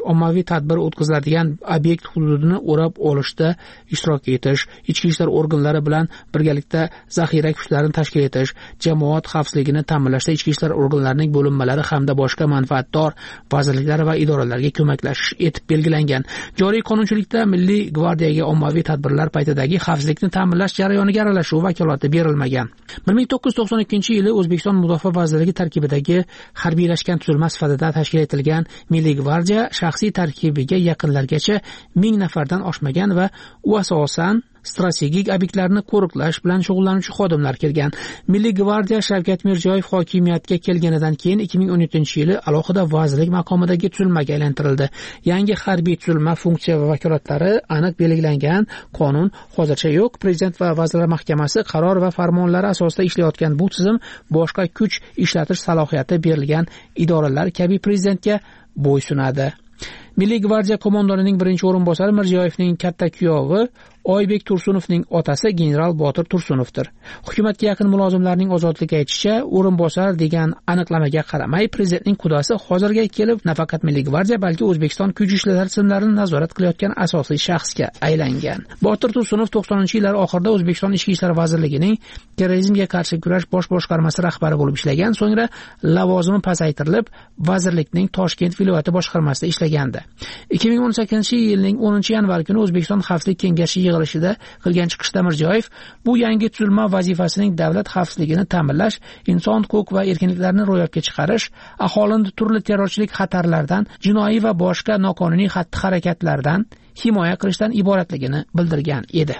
ommaviy tadbir o'tkaziladigan obyekt hududini o'rab olishda ishtirok etish, ichki ishlar organlari bilan birgalikda zaxira kuchlarini tashkil etish, jamoat xavfsizligini ta'minlashda ichki ishlar organlarining bo'linmalari hamda boshqa manfaatdor vazirliklar va idoralarga ko'maklashish etib belgilangan. Joriy qonunchilikda Milliy gvardiyaga ommaviy tadbirlar paytidagi xavfsizlikni ta'minlash jarayoniga aralashuv vakolati berilmagan. 1992-yili O'zbekiston Mudofaa vazirligi tarkibidagi harbiylashgan tuzilma sifatida tashkil etilgan Milliy gvardiya shaxsiy tarkibiga yaqinlargacha 1000 nafardan oshmagan va u asosan strategik obyektlarni qo'riqlash bilan shug'ullanuvchi xodimlar kirgan. Milliy gvardiya Shavkat Mirziyoyev hokimiyatga kelganidan keyin 2017-yili alohida vazirlik maqomidagi tuzilmaga aylantirildi. Yangi harbiy tuzilma funksiya va vakolatlari aniq belgilangan qonun hozircha yo'q. Prezident va Vazirlar Mahkamasi qaror va farmonlari asosida ishlayotgan bu tizim boshqa kuch ishlatish salohiyati berilgan idoralar kabi prezidentga bo'ysunadi. Milliy gvardiya qo'mondonining birinchi o'rinbosari Mirziyoyevning katta kuyovi Oybek Tursunovning otasi general Botir Tursunovdir. Hukumatga yaqin mulozimlarning ozodlikka aytishicha, o'rinbosar degan aniqlamaga qaramay, prezidentning qudasi hozirga kelib nafaqat Milliy gvardiya, balki O'zbekiston kuch ishlari tizimlarini nazorat qilayotgan asosiy shaxsga aylangan. Botir Tursunov 90-yillar oxirida O'zbekiston Ichki ishlar vazirligining terrorizmga qarshi kurash bosh boshqarmasi rahbari bo'lib ishlagan, so'ngra lavozimi pasaytirilib, vazirlikning Toshkent viloyati boshqarmasida ishlagandi. 2018-yilning 10-yanvar kuni O'zbekiston Xavfsizlik kengashi yig'ilishida qilgan chiqishda Mirziyoyev bu yangi tuzilma vazifasining davlat xavfsizligini ta'minlash, inson huquq va erkinliklarini ro'yobga chiqarish, aholini turli terrorchilik xatarlaridan, jinoiy va boshqa noqonuniy xatti-harakatlardan himoya qilishdan iboratligini bildirgan edi.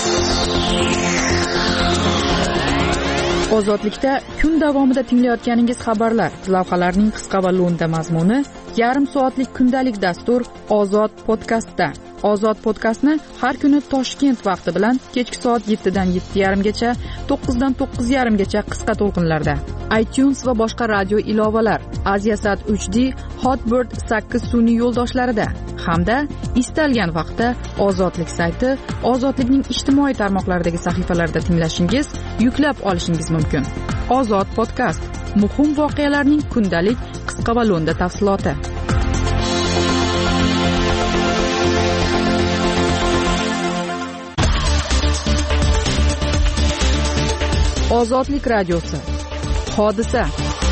Ozodlikda kun davomida tinglayotganingiz xabarlar, lavhalarning qisqa va lo'nda mazmuni, yarim soatlik kundalik dastur Ozod podkastda. Ozod podkastni har kuni Toshkent vaqti bilan kechki soat 7 dan 7:30 gacha, 9 dan 9:30 gacha qisqa to'lqinlarda. iTunes va boshqa radio ilovalar, Aziasat 3D, Hotbird 8 sun'iy yo'ldoshlarida hamda istalgan vaqtda Ozodlik sayti, Ozodlikning ijtimoiy tarmoqlaridagi sahifalarida tinglashingiz, yuklab olishingiz mumkin. Ozod podkast, muhim voqealarning kundalik qisqa va lo'nda tafsiloti. Ozodlik radiosi. Hodisa.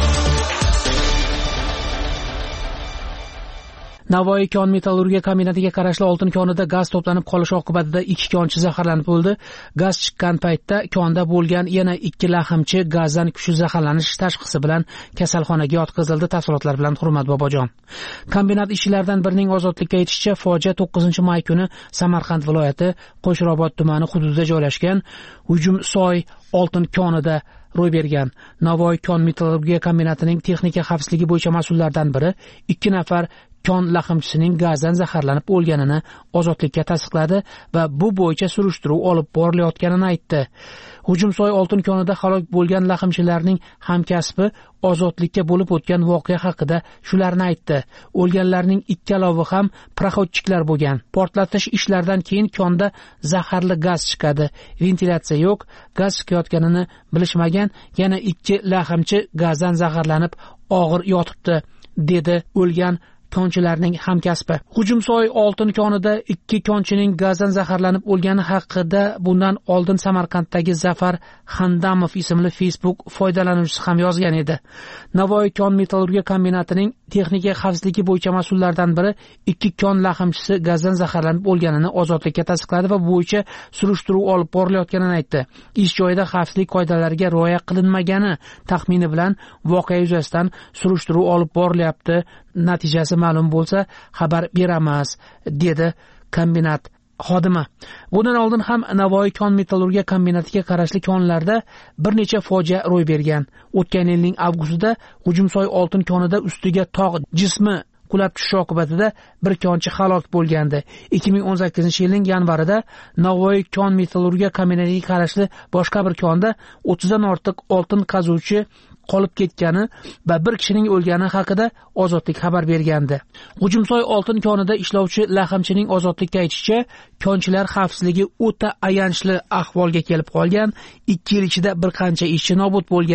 Navoiy kon metallurgiya kombinatiga qarashli oltin konida gaz to'planib qolishi oqibatida 2 konchi zaharlanib o'ldi. Gaz chiqqan paytda konda bo'lgan yana 2 lahimchi gazdan kuchli zaharlanish tashxisi bilan kasalxonaga yotqizildi. Tafsilotlar bilan Hurmat Bobojon. Kombinat ishchilaridan birining ozodlikka aytishicha, fojia 9-may kuni Samarqand viloyati Qo'shrobod tumani hududida joylashgan Hujumsoy oltin konida ro'y bergan. Navoiy kon metallurgiya kombinatining texnika xavfsizligi bo'yicha mas'ullaridan biri 2 nafar kon lahimchisining gazdan zaharlanib o'lganini ozodlikka tasdiqladi va bu bo'yicha surishtiruv olib borilayotganini aytdi. Hujumsoy oltin konida halok bo'lgan lahimchilarning hamkasbi ozodlikka bo'lib o'tgan voqea haqida shularni aytdi. O'lganlarning ikkalovi ham proxodchiklar bo'lgan. Portlatish ishlaridan keyin konda zaharli gaz chiqadi. Ventilyatsiya yo'q, gaz chiqayotganini bilishmagan, yana 2 lahimchi gazdan zaharlanib og'ir yotibdi, dedi o'lgan konchilarning hamkasbi. Hujumsoy oltin konida 2 konchining gazdan zaharlanib o'lgani haqida bundan oldin Samarqanddagi Zafar Xandamov ismli Facebook foydalanuvchisi ham yozgan edi. Navoiy kon metallurgiya kombinatining texnika xavfsizligi bo'yicha mas'ullaridan biri 2 kon lahimchisi gazdan zaharlanib o'lganini ozodlikka tasdiqladi va bu bo'yicha surishtiruv olib borilayotganini aytdi. Ish joyida xavfsizlik qoidalariga rioya qilinmagani taxmini bilan voqea yuzasidan surishtiruv olib borilyapti. Natijasi ma'lum bo'lsa xabar beramiz, dedi kombinat xodimi. Bundan oldin ham Navoiy kon metallurgiya kombinatiga qarashli konlarda bir necha fojia ro'y bergan. O'tgan yilning avgustida Hujumsoy oltin konida ustiga tog' jismi qulab tushishi oqibatida bir konchi halok bo'lgandi. 2018-yilning yanvarida Navoiy kon metallurgiya kombinatiga qarashli boshqa bir konda 30 dan ortiq oltin qazuvchi qolib ketgani va bir kishining o'lgani haqida Ozodlik xabar bergandi. Hujumsoy oltin konida ishlovchi lahimchining Ozodlikka aytishicha, konchilar xavfsizligi o'ta ayanchli ahvolga kelib qolgan, 2 yil ichida bir qancha ishchi nobud bo'lgan.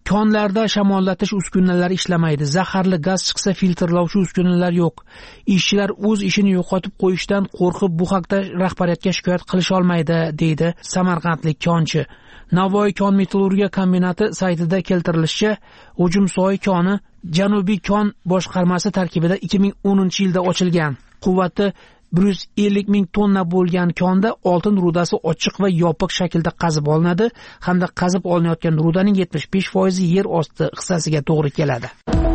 Konlarda shamollatish uskunalari ishlamaydi. Zaharli gaz chiqsa filtrlovchi uskunalar yo'q. Ishchilar o'z ishini yo'qotib qo'yishdan qo'rqib bu haqda rahbariyatga shikoyat qilisha olmaydi, deydi samarqandlik konchi. Navoiy kon metallurgiya kombinati saytida keltirilishicha, Hujumsoy koni Janubiy kon boshqarmasi tarkibida 2010-yilda ochilgan. Quvvati 150 ming tonna bo'lgan konda oltin rudasi ochiq va yopiq shaklda qazib olinadi hamda qazib olinayotgan rudaning 75% yer osti hissasiga to'g'ri keladi.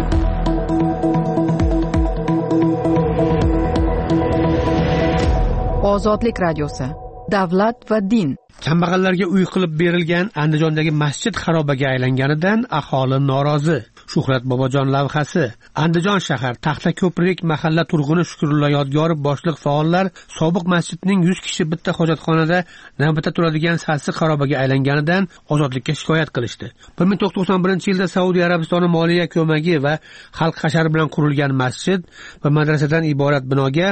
Ozodlik radiosi. Davlat va din. Kambag'allarga uy qilib berilgan Andijondagi masjid xarobaga aylanganidan aholi norozi. Shuhrat Bobojon lavhasi. Andijon shahar Taxtako'prik mahalla turg'uni Shukrullo Yodgorov boshliq faollar sobiq masjidning 100 kishi bitta hojatxonada navbatda turadigan sassiq xarobaga aylanganidan ozodlikka shikoyat qilishdi. 1991-yilda Saudiya Arabistoni moliya ko'magi va xalq hashari bilan qurilgan masjid va madrasadan iborat binoga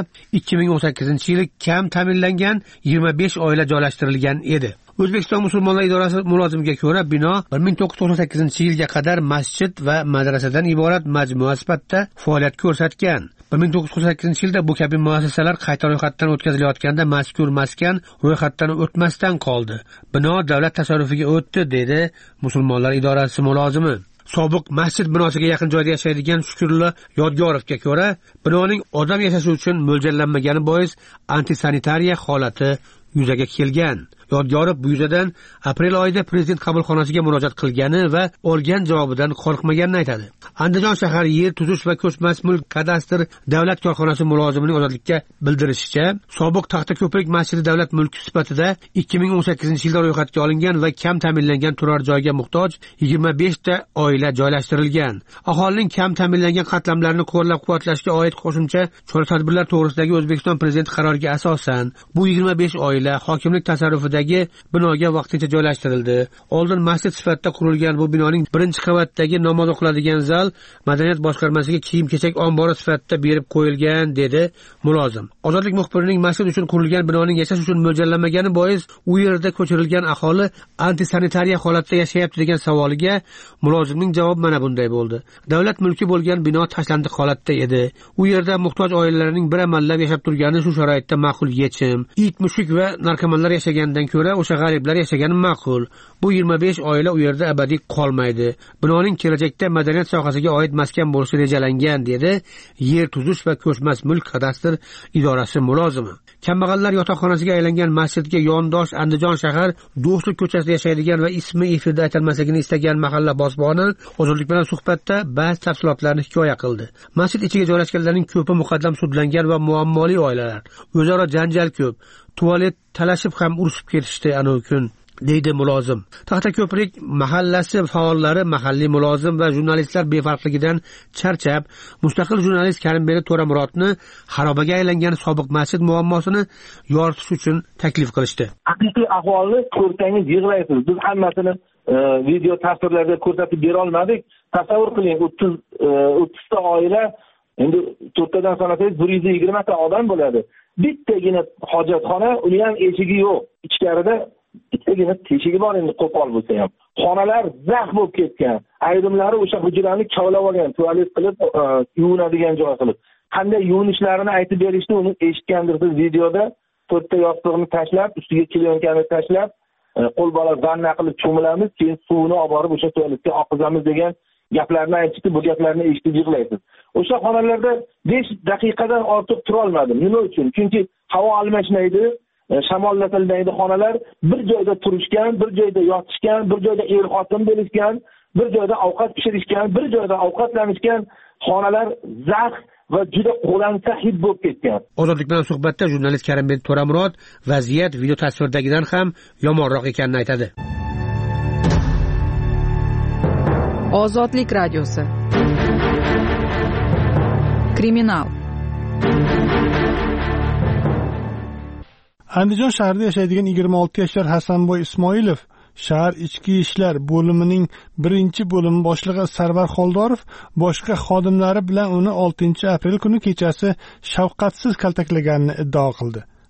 2018-yil kam ta'minlangan 25 oila joylashtirilgan edi. O'zbekiston musulmonlar idorasi mulozimiga ko'ra, bino 1998-yilga qadar masjid va madrasadan iborat majmua sifatida faoliyat ko'rsatgan. 1998-yilda bu kabi muassasalar qayta ro'yxatdan o'tkazilayotganda mazkur maskan ro'yxatdan o'tmasdan qoldi. Bino davlat tasarrufiga o'tdi, dedi musulmonlar idorasi mulozimi. Sobiq masjid binosiga yaqin joyda yashaydigan Shukrullo Yodgorovga ko'ra, binoning odam yashashi uchun mo'ljallanmagani bois antisanitariya holati yuzaga kelgan. Yodgorov bu yuzadan aprel oyida prezident qabulxonasiga murojaat qilgani va olgan javobidan qo'rqmaganini aytadi. Andijon shahar yer tuzish va ko'chmas mulk kadastr davlat korxonasi mulozimining ozodlikka bildirishicha, sobiq Taxtako'prik masjidi davlat mulki sifatida 2018-yilda ro'yxatga olingan va kam ta'minlangan turar joyga muhtoj 25 ta oila joylashtirilgan. Aholining kam ta'minlangan qatlamlarini qo'llab-quvvatlashga oid qo'shimcha chora-tadbirlar to'g'risidagi O'zbekiston prezidenti qaroriga asosan bu 25 oila hokimlik tasarrufida binoga vaqtincha joylashtirildi. Oldin masjid sifatida qurilgan bu binoning birinchi qavatdagi namoz o'qiladigan zal madaniyat boshqarmasiga kiyim-kechak ombori sifatida berib qo'yilgan, dedi mulozim. Ozodlik muxbirining masjid uchun qurilgan binoning yashash uchun mo'ljallanmagani bois u yerda ko'chirilgan aholi antisanitariya holatda yashayapti degan savoliga mulozimning javobi mana bunday bo'ldi. Davlat mulki bo'lgan bino tashlandiq holatda edi. U yerda muhtoj oilalarning bir amallab yashab turgani shu sharoitda ma'qul yechim. It, mushuk va narkomanlar yashagandan ko'ra o'sha g'ariblar yashagani ma'qul. Bu 25 oila u yerda abadiy qolmaydi. Binoning kelajakda madaniyat sohasiga oid maskan bo'lishi rejalangan, dedi yer tuzish va ko'chmas mulk kadastr idorasi mulozimi. Kambag'allar yotoqxonasiga aylangan masjidga yondosh Andijon shahar Do'stlik ko'chasida yashaydigan va ismi efirda aytilmasligini istagan mahalla posboni Ozodlik bilan suhbatda ba'zi tafsilotlarni hikoya qildi. Masjid ichiga joylashganlarning ko'pi muqaddam sudlangan va muammoli oilalar. O'zaro janjal ko'p. Tualet talashib ham urushib ketishdi ana kun, deydi mulozim. Taxtako'prik mahallasi faollari mahalliy mulozim va jurnalistlar befarqligidan charchab, mustaqil jurnalist Karimbek To'ramurodni xarobaga aylangan sobiq masjid muammosini yoritish uchun taklif qilishdi. Haqiqiy ahvolni ko'rsangiz yig'laysiz. Biz hammasini video tasvirlarda ko'rsatib bera olmadik. Tasavvur qiling, 30 ta oila, endi 4 tadan sanasangiz 120 ta odam bo'ladi. Bittagina hojatxona, uni ham eshigi yo'q. Ichkarida bittagina teshigi bor, endi qo'pol bo'lsa ham. Xonalar zax bo'lib ketgan. Ayrimlari o'sha hujrani kavlab olgan, tualet qilib, yuvinadigan joy qilib. Qanday yuvinishlarini aytib berishni uni eshitgandirsiz videoda. 4 ta yostiqni tashlab, ustiga kilyonkani tashlab, qo'l bola zanna qilib cho'milamiz, keyin suvni olib borib o'sha tualetga oqizamiz degan gaplarni aytishdi. Bu gaplarni eshitib yig'laysiz. O'sha xonalarda 5 daqiqadan ortiq tura olmadim. Nima uchun? Chunki havo almashmaydi, shamollatilmaydi xonalar. Bir joyda turishgan, bir joyda yotishgan, bir joyda er-xotin bo'lishgan, bir joyda ovqat pishirishgan, bir joyda ovqatlanishgan xonalar zax va juda qo'lansa hid bo'lib ketgan. Ozodlik bilan suhbatda jurnalist Karimbek To'ramurod vaziyat video tasvirdagidan ham yomonroq ekanini aytadi. Ozodlik radiosi. Kriminal. Andijon shahrida yashaydigan 26 yoshli Hasanboy Ismoilov shahar ichki ishlar bo'limining 1-bo'limi boshlig'i Sarvar Xoldorov boshqa xodimlari bilan uni 6 aprel kuni kechasi shafqatsiz kaltaklaganini iddao qildi.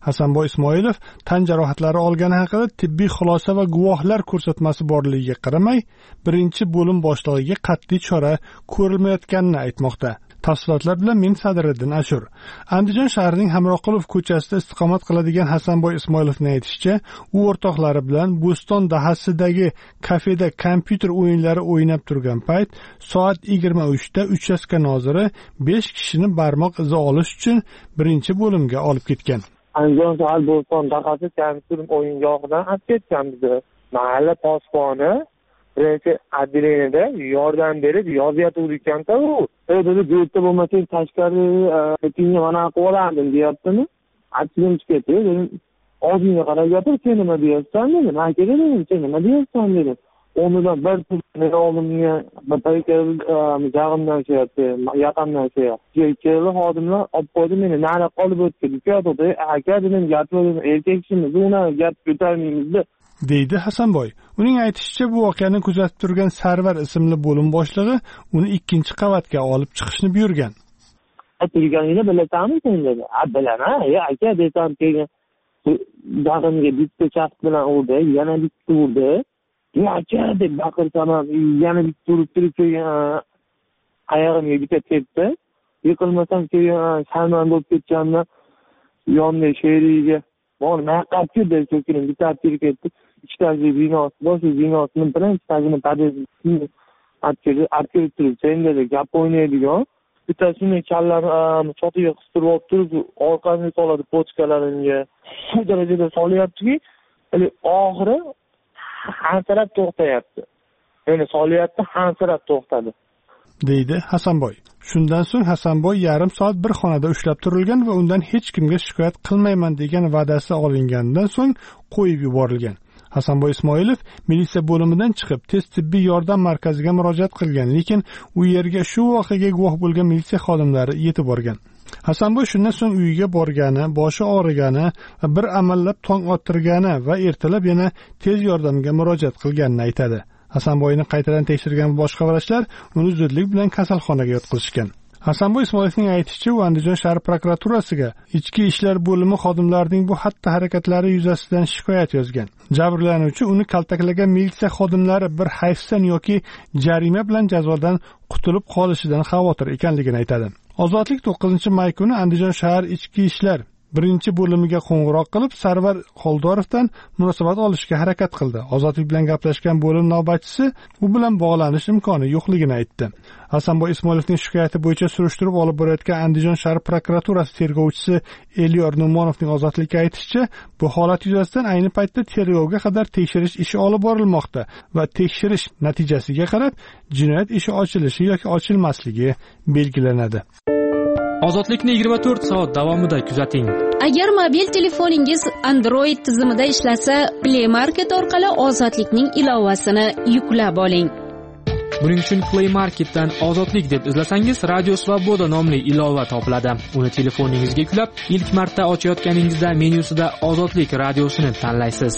Hasanboy Ismoilov tan jarohatlari olgani haqida tibbiy xulosa va guvohlar ko'rsatmasi borligiga qaramay, birinchi bo'lim boshlig'iga qat'iy chora ko'rilmayotganini aytmoqda. Tafsilotlar bilan men Sadiriddin Ashur. Andijon shahrining Hamroqulov ko'chasida istiqomat qiladigan Hasanboy Ismoilovning aytishicha, u o'rtoqlari bilan Bo'ston dahasidagi kafeda kompyuter o'yinlari o'ynab turgan payt soat 23 da uchastka noziri 5 kishini barmoq izi olish uchun birinchi bo'limga olib ketgan. Andijon shahar Bo'ston dahasi kompyuter o'yingohidan olib ketgan bizni. Mahalla posboni birinchi adrenada yordam berib yozyapti ekanda u. Dedi go'rtda bo'lmasang tashqari keyin mana qilib olardim deyaptimi? Achchig'im chiqib ketdi. Dedim, "Oldingga qarab gapir, sen nima deyapsan?" dedim. "Ha, keling, sen nima deyapsan?" dedim. O'rnidan bir meni oldimga batayka jag'imdan chiqyapti, yaqamdan chiqyapti. Keldi xodimlar olib qo'ydi meni, nari qolib o'tdi. Dedi, "Aka, dedim, gapirdim, erkak kishimiz, uni gap ko'tarmaymiz-da." deydi Hasanboy. Uning aytishicha, bu voqeani kuzatib turgan Sarvar ismli bo'lim boshlig'i uni ikkinchi qavatga olib chiqishni buyurgan. "Turganingni bilasanmi sen?" dedi. "Bilaman, aka" desam, keyin jag'imga bitta chaft bilan urdi, yana bitta urdi. "Aka" deb baqirsam, yana bitta urib turib, keyin oyog'imga bitta tepdi. Yiqilmasam, keyin sharmanda bo'lib ketganimda yonda sheriga "Bor, maqabchi" deb so'kinib bitta ketdi. Ichidagi binosi, boshqa binosini birinchi padezini artib turib, sen dedi, gap o'ynaydigan. Bittasini kallar chotiga qistirib olib turib, orqasini soladi pochkalarimga. Shu darajada solyaptiki, oxiri hansirab to'xtayapti. Ya'ni solyapti, hansirab to'xtadi, deydi Hasanboy. Shundan so'ng Hasanboy yarim soat bir xonada ushlab turilgan va undan hech kimga shikoyat qilmayman degan va'dasi olinganidan so'ng qo'yib yuborilgan. Hasanboy Ismoilov militsiya bo'limidan chiqib, tez tibbiy yordam markaziga murojaat qilgan, lekin u yerga shu voqeaga guvoh bo'lgan militsiya xodimlari yetib borgan. Hasanboy shundan so'ng uyiga borgani, boshi og'rigani va bir amallab tong ottirgani va ertalab yana tez yordamga murojaat qilganini aytadi. Hasanboyni qaytadan tekshirgan boshqa vrachlar uni zudlik bilan kasalxonaga yotqizishgan. Hasanboy Ismoilovning aytishicha, u Andijon shahar prokuraturasiga ichki ishlar bo'limi xodimlarining bu xatti-harakatlari yuzasidan shikoyat yozgan. Jabrlanuvchi uni kaltaklagan militsiya xodimlari bir hayfsan yoki jarima bilan jazodan qutulib qolishidan xavotir ekanligini aytadi. Ozodlik 9-may kuni Andijon shahar ichki ishlar birinchi bo'limiga qo'ng'iroq qilib, Sarvar Xoldorovdan munosabat olishga harakat qildi. Ozodlik bilan gaplashgan bo'lim navbatchisi u bilan bog'lanish imkoni yo'qligini aytdi. Hasanboy Ismoilovning shikoyati bo'yicha surishtirib olib borayotgan Andijon shahar prokuraturasi tergovchisi Elyor Numonovning Ozodlikka aytishicha, bu holat yuzasidan ayni paytda tergovga qadar tekshirish ishi olib borilmoqda va tekshirish natijasiga qarab jinoyat ishi ochilishi yoki ochilmasligi belgilanadi. Ozodlikni 24 soat davomida kuzating. Agar mobil telefoningiz Android tizimida ishlasa, Play Market orqali Ozodlikning ilovasini yuklab oling. Buning uchun Play Marketdan Ozodlik deb izlasangiz, Radio Svoboda nomli ilova topiladi. Uni telefoningizga yuklab, ilk marta ochayotganingizda menyusida Ozodlik radiosini tanlaysiz.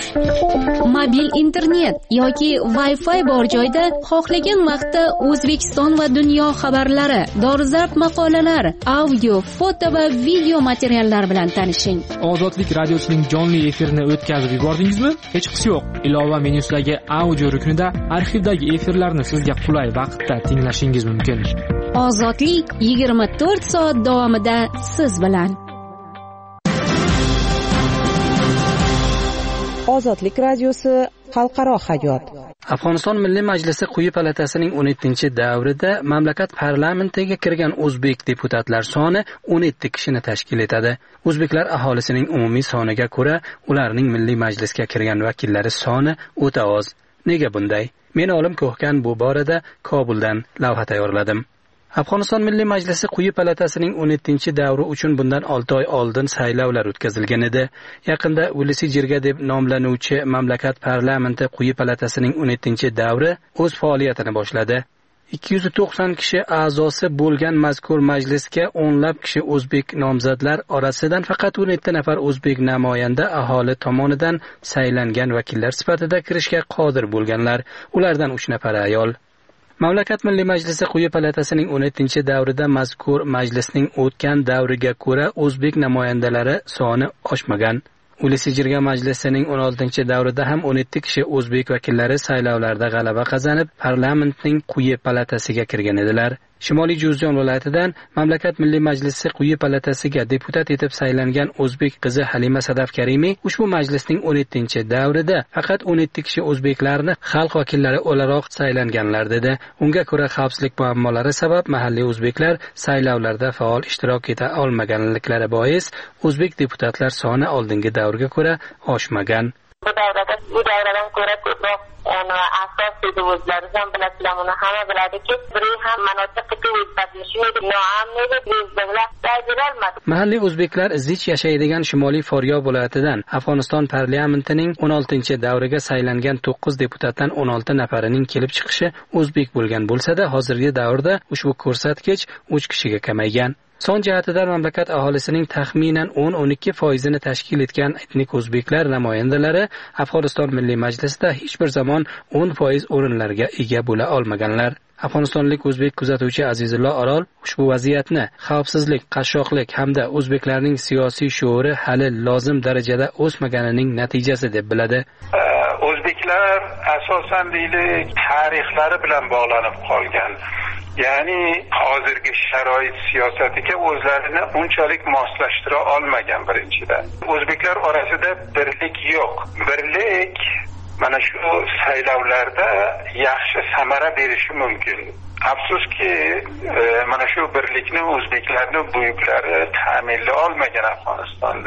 Mobil internet yoki Wi-Fi bor joyda xohlagan vaqtda O'zbekiston va dunyo xabarlari, dolzarb maqolalar, audio, foto va video materiallar bilan tanishing. Ozodlik radiosining jonli efirini o'tkazib yubordingizmi? Hech qisi yo'q. Ilova menyusidagi audio ruknida arxivdagi efirlarni sizga qulay vaqtda tinglashingiz mumkin. Ozodlik 24 soat davomida siz bilan. Ozodlik radiosi xalqaro hayot. Afg'oniston Milliy Majlisi quyi palatasining 17-davrida mamlakat parlamentiga kirgan o'zbek deputatlar soni 17 kishini tashkil etadi. O'zbeklar aholisining umumiy soniga ko'ra, ularning Milliy Majlisga kirgan vakillari soni o'ta oz. Nega bunday? Men Olim Ko'hkan bu borada Kobuldan lavha tayyorladim. Afg'oniston Milliy Majlisi quyi palatasining 17-davri uchun bundan 6 oy oldin saylovlar o'tkazilgan edi. Yaqinda Ulusi jirga deb nomlanuvchi mamlakat parlamenti quyi palatasining 17-davri o'z faoliyatini boshladi. 290 kishi a'zosi bo'lgan mazkur majlisga o'nlab kishi o'zbek nomzodlar orasidan faqat 17 nafar o'zbek namoyanda aholi tomonidan saylangan vakillar sifatida kirishga qodir bo'lganlar. Ulardan 3 nafar ayol. Mamlakat Milliy Majlisi quyi palatasining 17-davrida mazkur majlisning o'tgan davriga ko'ra o'zbek namoyandalari soni oshmagan. Ulusiy Jirga Majlisining 16-davrida ham 17 kishi o'zbek vakillari saylovlarda g'alaba qozonib, parlamentning quyi palatasiga kirgan edilar. Shimoliy Juzjon viloyatidan Mamlakat Milliy Majlisi quyi palatasiga deputat etib saylangan o'zbek qizi Halima Sadaf Karimiy ushbu majlisning 17-davrida faqat 17 kishi o'zbeklarni xalq vakillari o'laroq saylanganlar dedi. Unga ko'ra xavfsizlik muammolari sabab mahalliy o'zbeklar saylovlarda faol ishtirok eta olmaganliklari bois o'zbek deputatlar soni oldingi davrga ko'ra oshmagan. Bu davradan ko'ra ko'proq asos edi o'zlari ham bilasizlar, buni hamma biladiki, biri ham manotiqqa o'zgarishmaydi, noamniydi, o'zbeklar tajribali. Mahalliy o'zbeklar zich yashaydigan Shimoliy Farg'ona viloyatidan Afg'oniston parlamentining 16-davriga saylangan 9 deputatdan 16 nafarining kelib chiqishi o'zbek bo'lgan bo'lsa-da, hozirgi davrda ushbu ko'rsatkich 3 kishiga kamaygan. Son jihatidan mamlakat aholisining taxminan 10-12% tashkil etgan etnik o'zbeklar namoyandalari Afg'oniston Milliy Majlisida hech bir zamon 10% o'rinlarga ega bo'la olmaganlar. Afg'onistonlik o'zbek kuzatuvchi Azizullo Orol ushbu vaziyatni xavfsizlik, qashshoqlik hamda o'zbeklarning siyosiy shuuri hali lozim darajada o'smaganining natijasi deb biladi. O'zbeklar asosan deylik tarixlari bilan bog'lanib qolgan. Ya'ni hozirgi sharoit siyosatiga o'zlarini unchalik moslashtira olmagan birinchidan. O'zbeklar orasida birlik yo'q. Birlik mana shu saylovlarda yaxshi samara berishi mumkin. Afsuski, mana shu birlikni o'zbeklarning buyuklari ta'minlay olmagan Afg'onistonda.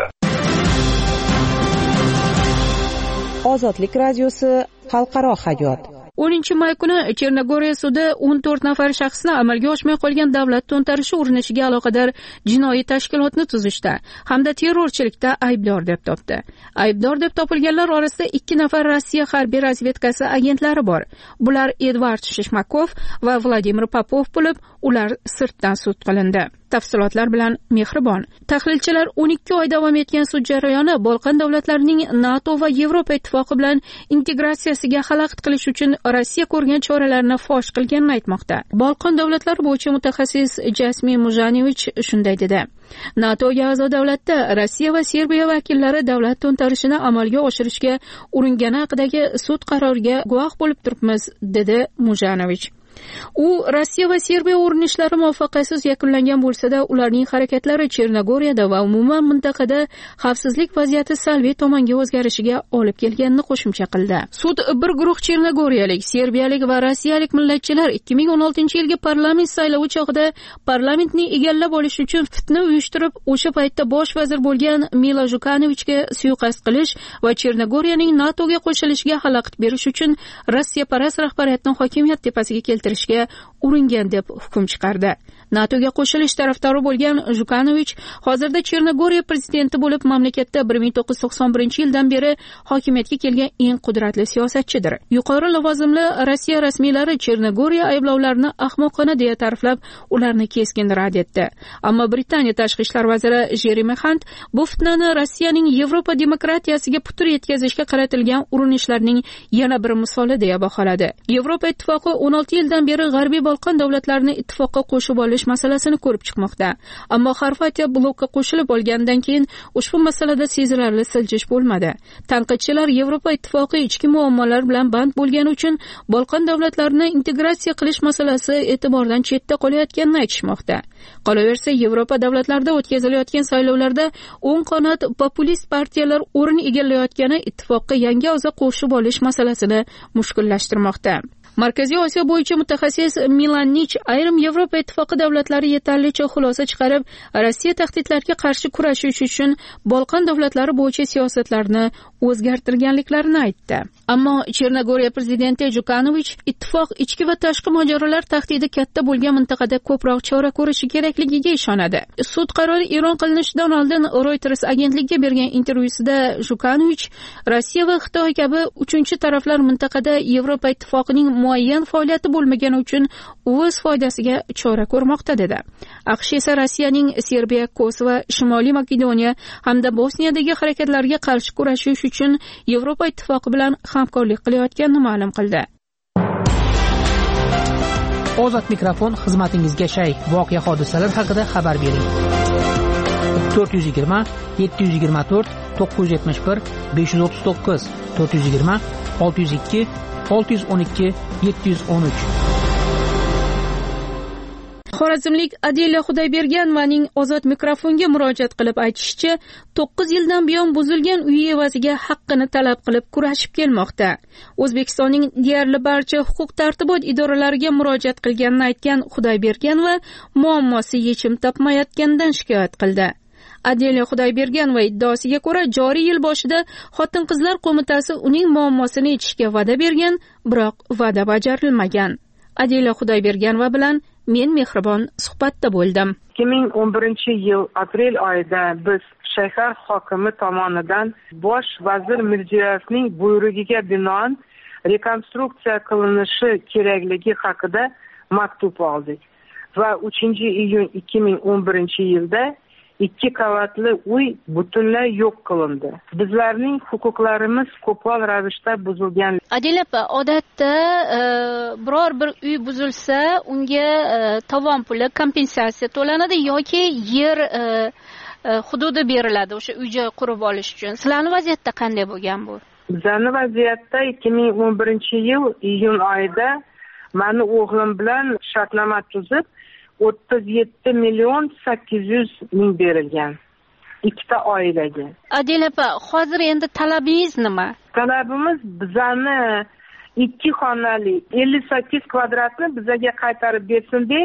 Ozodlik radiosi xalqaro hayot. 10-may kuni Chernogoriya sudi 14 nafar shaxsni amalga oshmay qolgan davlat to'ntarishi urinishiga aloqador jinoiy tashkilotni tuzishda hamda terrorchilikda aybdor deb topdi. Aybdor deb topilganlar orasida 2 nafar Rossiya harbiy razvedkasi agentlari bor. Bular Edvard Shishmakov va Vladimir Popov bo'lib, ular sirtdan sud qilindi. Tafsilotlar bilan Mehribon. Tahlilchilar 12 oy davom etgan sud jarayoni Balqon davlatlarining NATO va Yevropa ittifoqi bilan integratsiyasiga xalaqit qilish uchun Rossiya ko'rgan choralarni fosh qilganini aytmoqda. Balqon davlatlari bo'yicha mutaxassis Jasmin Mujanevich shunday dedi. NATOga a'zo davlatda Rossiya va Serbiya vakillari davlat to'ntarishini amalga oshirishga uringani haqidagi sud qaroriga guvoh bo'lib turibmiz, dedi Mujanevich. U Rossiya va Serbiya urinishlari muvaffaqiyatsiz yakunlangan bo'lsa-da, ularning harakatlari Chernogoriyada va umuman mintaqada xavfsizlik vaziyati salbiy tomonga o'zgarishiga olib kelganini qo'shimcha qildi. Sud bir guruh chernogoriyalik, serbiyalik va rossiyalik millatchilar 2016-yilgi parlament saylovi chog'ida parlamentni egallab olish uchun fitna uyushtirib, o'sha paytda bosh vazir bo'lgan Milo Jukanovichga suiqasd qilish va Chernogoriyaning NATOga qo'shilishiga xalaqit berish uchun Rossiya parast rahbariyatni hokimiyat tepasiga keltirishga uringan deb hukm chiqardi. NATOga qo'shilish tarafdori bo'lgan Jukanovich hozirda Chernogoriya prezidenti bo'lib, mamlakatda 1991-yildan beri hokimiyatga kelgan eng qudratli siyosatchidir. Yuqori lavozimli Rossiya rasmiylari Chernogoriya ayblovlarini ahmoqona deya ta'riflab, ularni keskin rad etdi. Ammo Britaniya tashqi ishlar vaziri Jeremy Hunt bu fitnani Rossiyaning Yevropa demokratiyasiga putur yetkazishga qaratilgan urinishlarning yana bir misoli deya baholadi. Yevropa ittifoqi 16 yildan beri G'arbiy Balqon davlatlarini ittifoqqa qo'shib olish masalasini ko'rib chiqmoqda. Ammo Xorvatiya blokka qo'shilib olgandan keyin ushbu masalada sezilarli siljish bo'lmadi. Tanqidchilar Yevropa ittifoqi ichki muammolar bilan band bo'lgani uchun Balqon davlatlarini integratsiya qilish masalasi e'tibordan chetda qolayotganini aytishmoqda. Qolaversa, Yevropa davlatlarida o'tkazilayotgan saylovlarda o'ng qanot populist partiyalar o'rin egallayotgani ittifoqqa yangi a'zo qo'shib olish masalasini mushkullashtirmoqda. Markaziy Osiyo bo'yicha mutaxassis Milan Nich ayrim Yevropa ittifoqi davlatlari yetarlicha xulosa chiqarib, Rossiya tahdidlariga qarshi kurashish uchun Balqon davlatlari bo'yicha siyosatlarni o'zgartirganliklarini aytdi. Ammo Chernogoriya prezidenti Jukanovich ittifoq ichki va tashqi mojarolar tahdidi katta bo'lgan mintaqada ko'proq chora ko'rishi kerakligiga ishonadi. Sud qarori e'lon qilinishidan oldin Reuters agentligiga bergan intervyusida Jukanovich Rossiya va Xitoy kabi uchinchi taraflar mintaqada Yevropa ittifoqining muayyan faoliyati bo'lmagani uchun o'z foydasiga chora ko'rmoqda dedi. AQSh esa Rossiyaning Serbiya, Kosovo, Shimoliy Makedoniya hamda Bosniyadagi harakatlariga qarshi kurashish uchun Yevropa ittifoqi bilan hamkorlik qilayotganini ma'lum qildi. Ozod mikrofon xizmatingizga shay. Voqea hodisalar haqida xabar bering. 420 724 971 539 420 602 612 713. Xorazmlik Adela Xudoyberganovaning Ozod mikrofonga murojaat qilib aytishicha, 9 yildan buyon buzilgan uyi evaziga haqqini talab qilib kurashib kelmoqda. O'zbekistonning deyarli barcha huquq-tartibot idoralariga murojaat qilganini aytgan Xudoyberganova muammosi yechim topmayotganidan shikoyat qildi. Adela Xudoyberganova iddaosiga ko'ra, joriy yil boshida Xotin-qizlar qo'mitasi uning muammosini yechishga va'da bergan, biroq va'da bajarilmagan. Adela Xudoyberganova bilan men Mehribon suhbatda bo'ldim. 2011-yil aprel oyida biz shahar hokimi tomonidan bosh vazir Mirziyoyevning buyrug'iga binoan rekonstruksiya qilinishi kerakligi haqida maktub oldik va 3-iyun 2011-yilda 2 qavatli uy butunlay yo'q qilindi. Bizlarning huquqlarimiz qo'pol ravishda buzilgan. Adela opa, odatda biror bir uy buzilsa, unga tovon puli kompensatsiya to'lanadi yoki yer hududi beriladi o'sha uy-joy qurib olish uchun. Sizlarning vaziyatda qanday bo'lgan bu? Bizning vaziyatda 2011-yil iyun oyida meni o'g'lim bilan shartnoma tuzib 37 million 800 ming berilgan. Ikkita oilaga. Adela opa, hozir endi talabingiz nima? Talabimiz bizani 2 xonali 58 kvadratni bizga qaytarib bersin-de,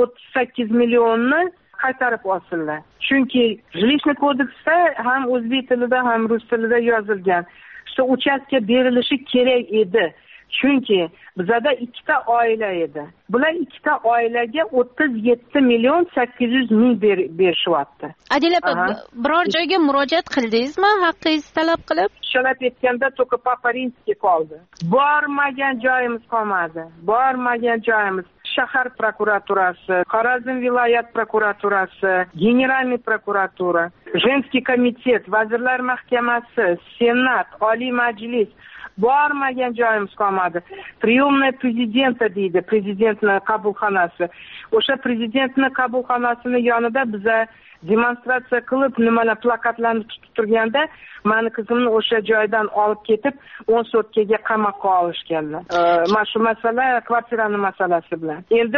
38 millionni qaytarib olsinlar. Chunki Жилищный kodeksda ham o'zbek tilida ham rus tilida yozilgan. Shu uchastka berilishi kerak edi. Chunki bizada 2 oila edi. Bular 2 oilaga 37 million 800 ming berishyapti. Adela opa, biror joyga murojaat qildingizmi haqqingizni talab qilib? Shalab etganda to'ka Papa Rimskiy qoldi. Bormagan joyimiz qolmadi. Bormagan joyimiz. Shahar prokuraturasi, Xorazm viloyat prokuraturasi, Generalniy prokuratura, Женский komitet, Vazirlar mahkamasi, Senat, Oliy Majlis bormagan joyimiz qolmadi. Priyomniy prezidenta deydi, prezidentning qabulxonasi. O'sha prezidentning qabulxonasini yonida biza demonstratsiya qilib, nimalar plakatlarni tutib turganda, meni qizimni o'sha joydan olib ketib, 10 sutkaga qamoqqa olishganlar. Mana shu masala kvartiraning masalasi bilan. Endi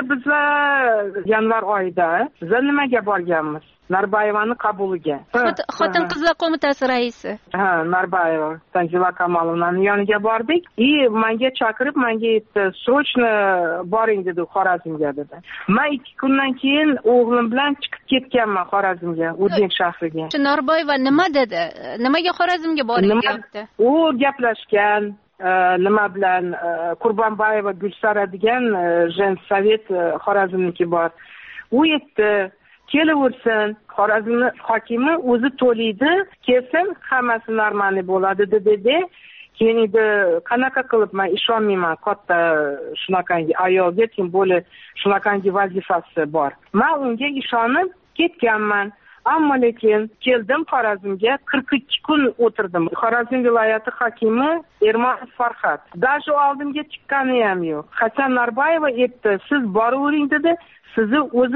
bizlar yanvar oyida biz nimaga borganmiz? Narbayevaning qabuliga. Xotin-qizlar qo'mitasi raisi. Narbayeva, Tanzila Kamolovnaning yoniga bordik. Menga chaqirib, menga aytdi, "Срочно boring" dedi Xorazmga dedi. Men 2 kundan keyin o'g'lim bilan chiqib ketganman Xorazmga, Urganch shahriga. Narbayeva nima dedi? Nimaga Xorazmga boring deyapti? U gaplashgan nima bilan Qurbonbayeva Gulsara degan Женsovet Xorazmniki bor. U aytdi, kelaversin, Xorazmni hokimi o'zi to'laydi, kelsin, hammasi normal bo'ladi dedi. Keyin edi qanaqa qilib men ishonmayman, katta shunaqangi ayolga, kim bo'li shunaqangi vazifasi bor. Men unga ishonib ketganman. Ammo lekin keldim Xorazmga, 42 kun o'tirdim. Xorazm viloyati hokimi Ermonov Farhod. Даже oldimga chiqqani ham yo'q. Hasan Narbayeva aytdi, siz boravering dedi. Sizni o'zi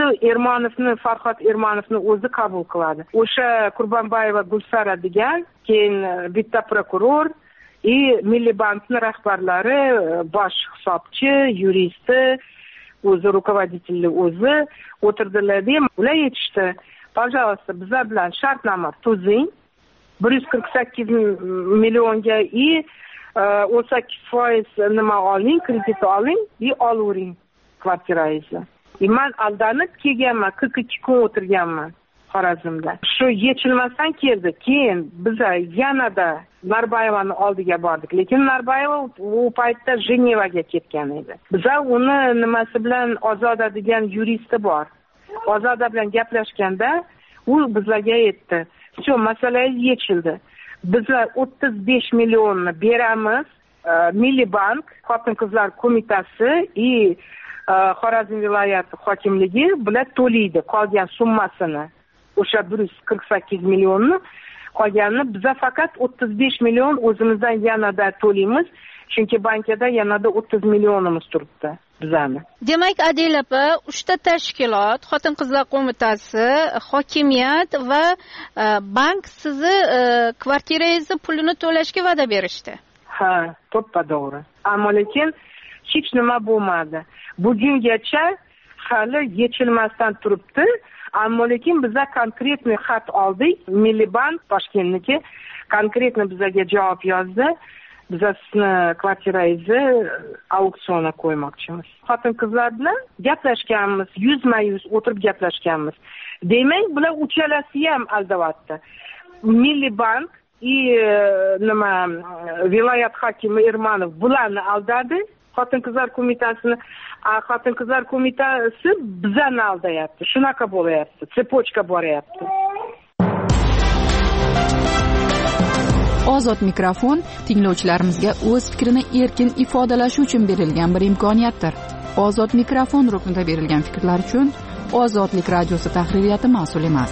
Farhod Ermonovni o'zi qabul qiladi. O'sha Qurbonbayeva Gulsara degan, keyin bitta prokuror, Milliy bankning rahbarlari, bosh hisobchi, yuristi, o'zi rukovoditelli o'zi o'tirdilar-da, ular aytishdi, "Пожалуйста, bizlar bilan shartnoma tuzing. 148 millionga 18% nima oling, kredit oling, olavering kvartirangizni." Men aldanib kelganman, 42 kun o'tirganman Xorazmda. Shu yechilmasdan keldi. Keyin biz yanada Narbayevani oldiga bordik. Lekin Narbayeva u paytda Jenevaga ketgan edi. Biz uni nimasi bilan Ozoda degan yuristi bor. Ozoda bilan gaplashganda u bizlarga aytdi, "Shu masalangiz yechildi. Bizlar 35 millionni beramiz. Milliy bank, Xotin-qizlar qo'mitasi Xorazm viloyati hokimligi bular to'laydi qolgan summasini. O'sha 148 millionni qolganini biz faqat 35 million o'zimizdan yanada to'laymiz, chunki bankada yanada 30 millionimiz turibdi." bizani. Demak, Adela opa, 3 ta tashkilot, Xotin-qizlar qo'mitasi, hokimiyat va bank sizni kvartirangizni pulini to'lashga va'da berishdi. Ha, to'ppa-to'g'ri. Ammo lekin hech nima bo'lmadi. Bugungacha hali yechilmasdan turibdi. Ammo lekin biza konkretniy xat oldik. Milliy bank Toshkentniki konkretniy bizaga javob yozdi. Biz sizni kvartirangizni auksionga qo'ymoqchimiz. Xotin-qizlar bilan gaplashganmiz, yuzma-yuz o'tirib gaplashganmiz. Demak, bular uchalasi ham aldayapti. Milliy bank viloyat hokimi Ermanov bularni aldadi. Xotin-qizlar qo'mitasini, Xotin-qizlar qo'mitasi bizani aldayapti. Shunaqa bo'layapti. Sepochka boryapti. Ozod mikrofon tinglovchilarimizga o'z fikrini erkin ifodalashi uchun berilgan bir imkoniyatdir. Ozod mikrofon ruknida berilgan fikrlar uchun Ozodlik radiosi tahririyati mas'ul emas.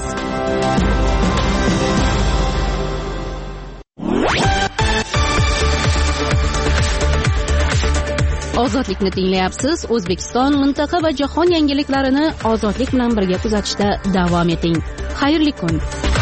Ozodlikni tinglayapsiz. O'zbekiston, mintaqa va jahon yangiliklarini ozodlik bilan birga kuzatishda davom eting. Xayrli kun.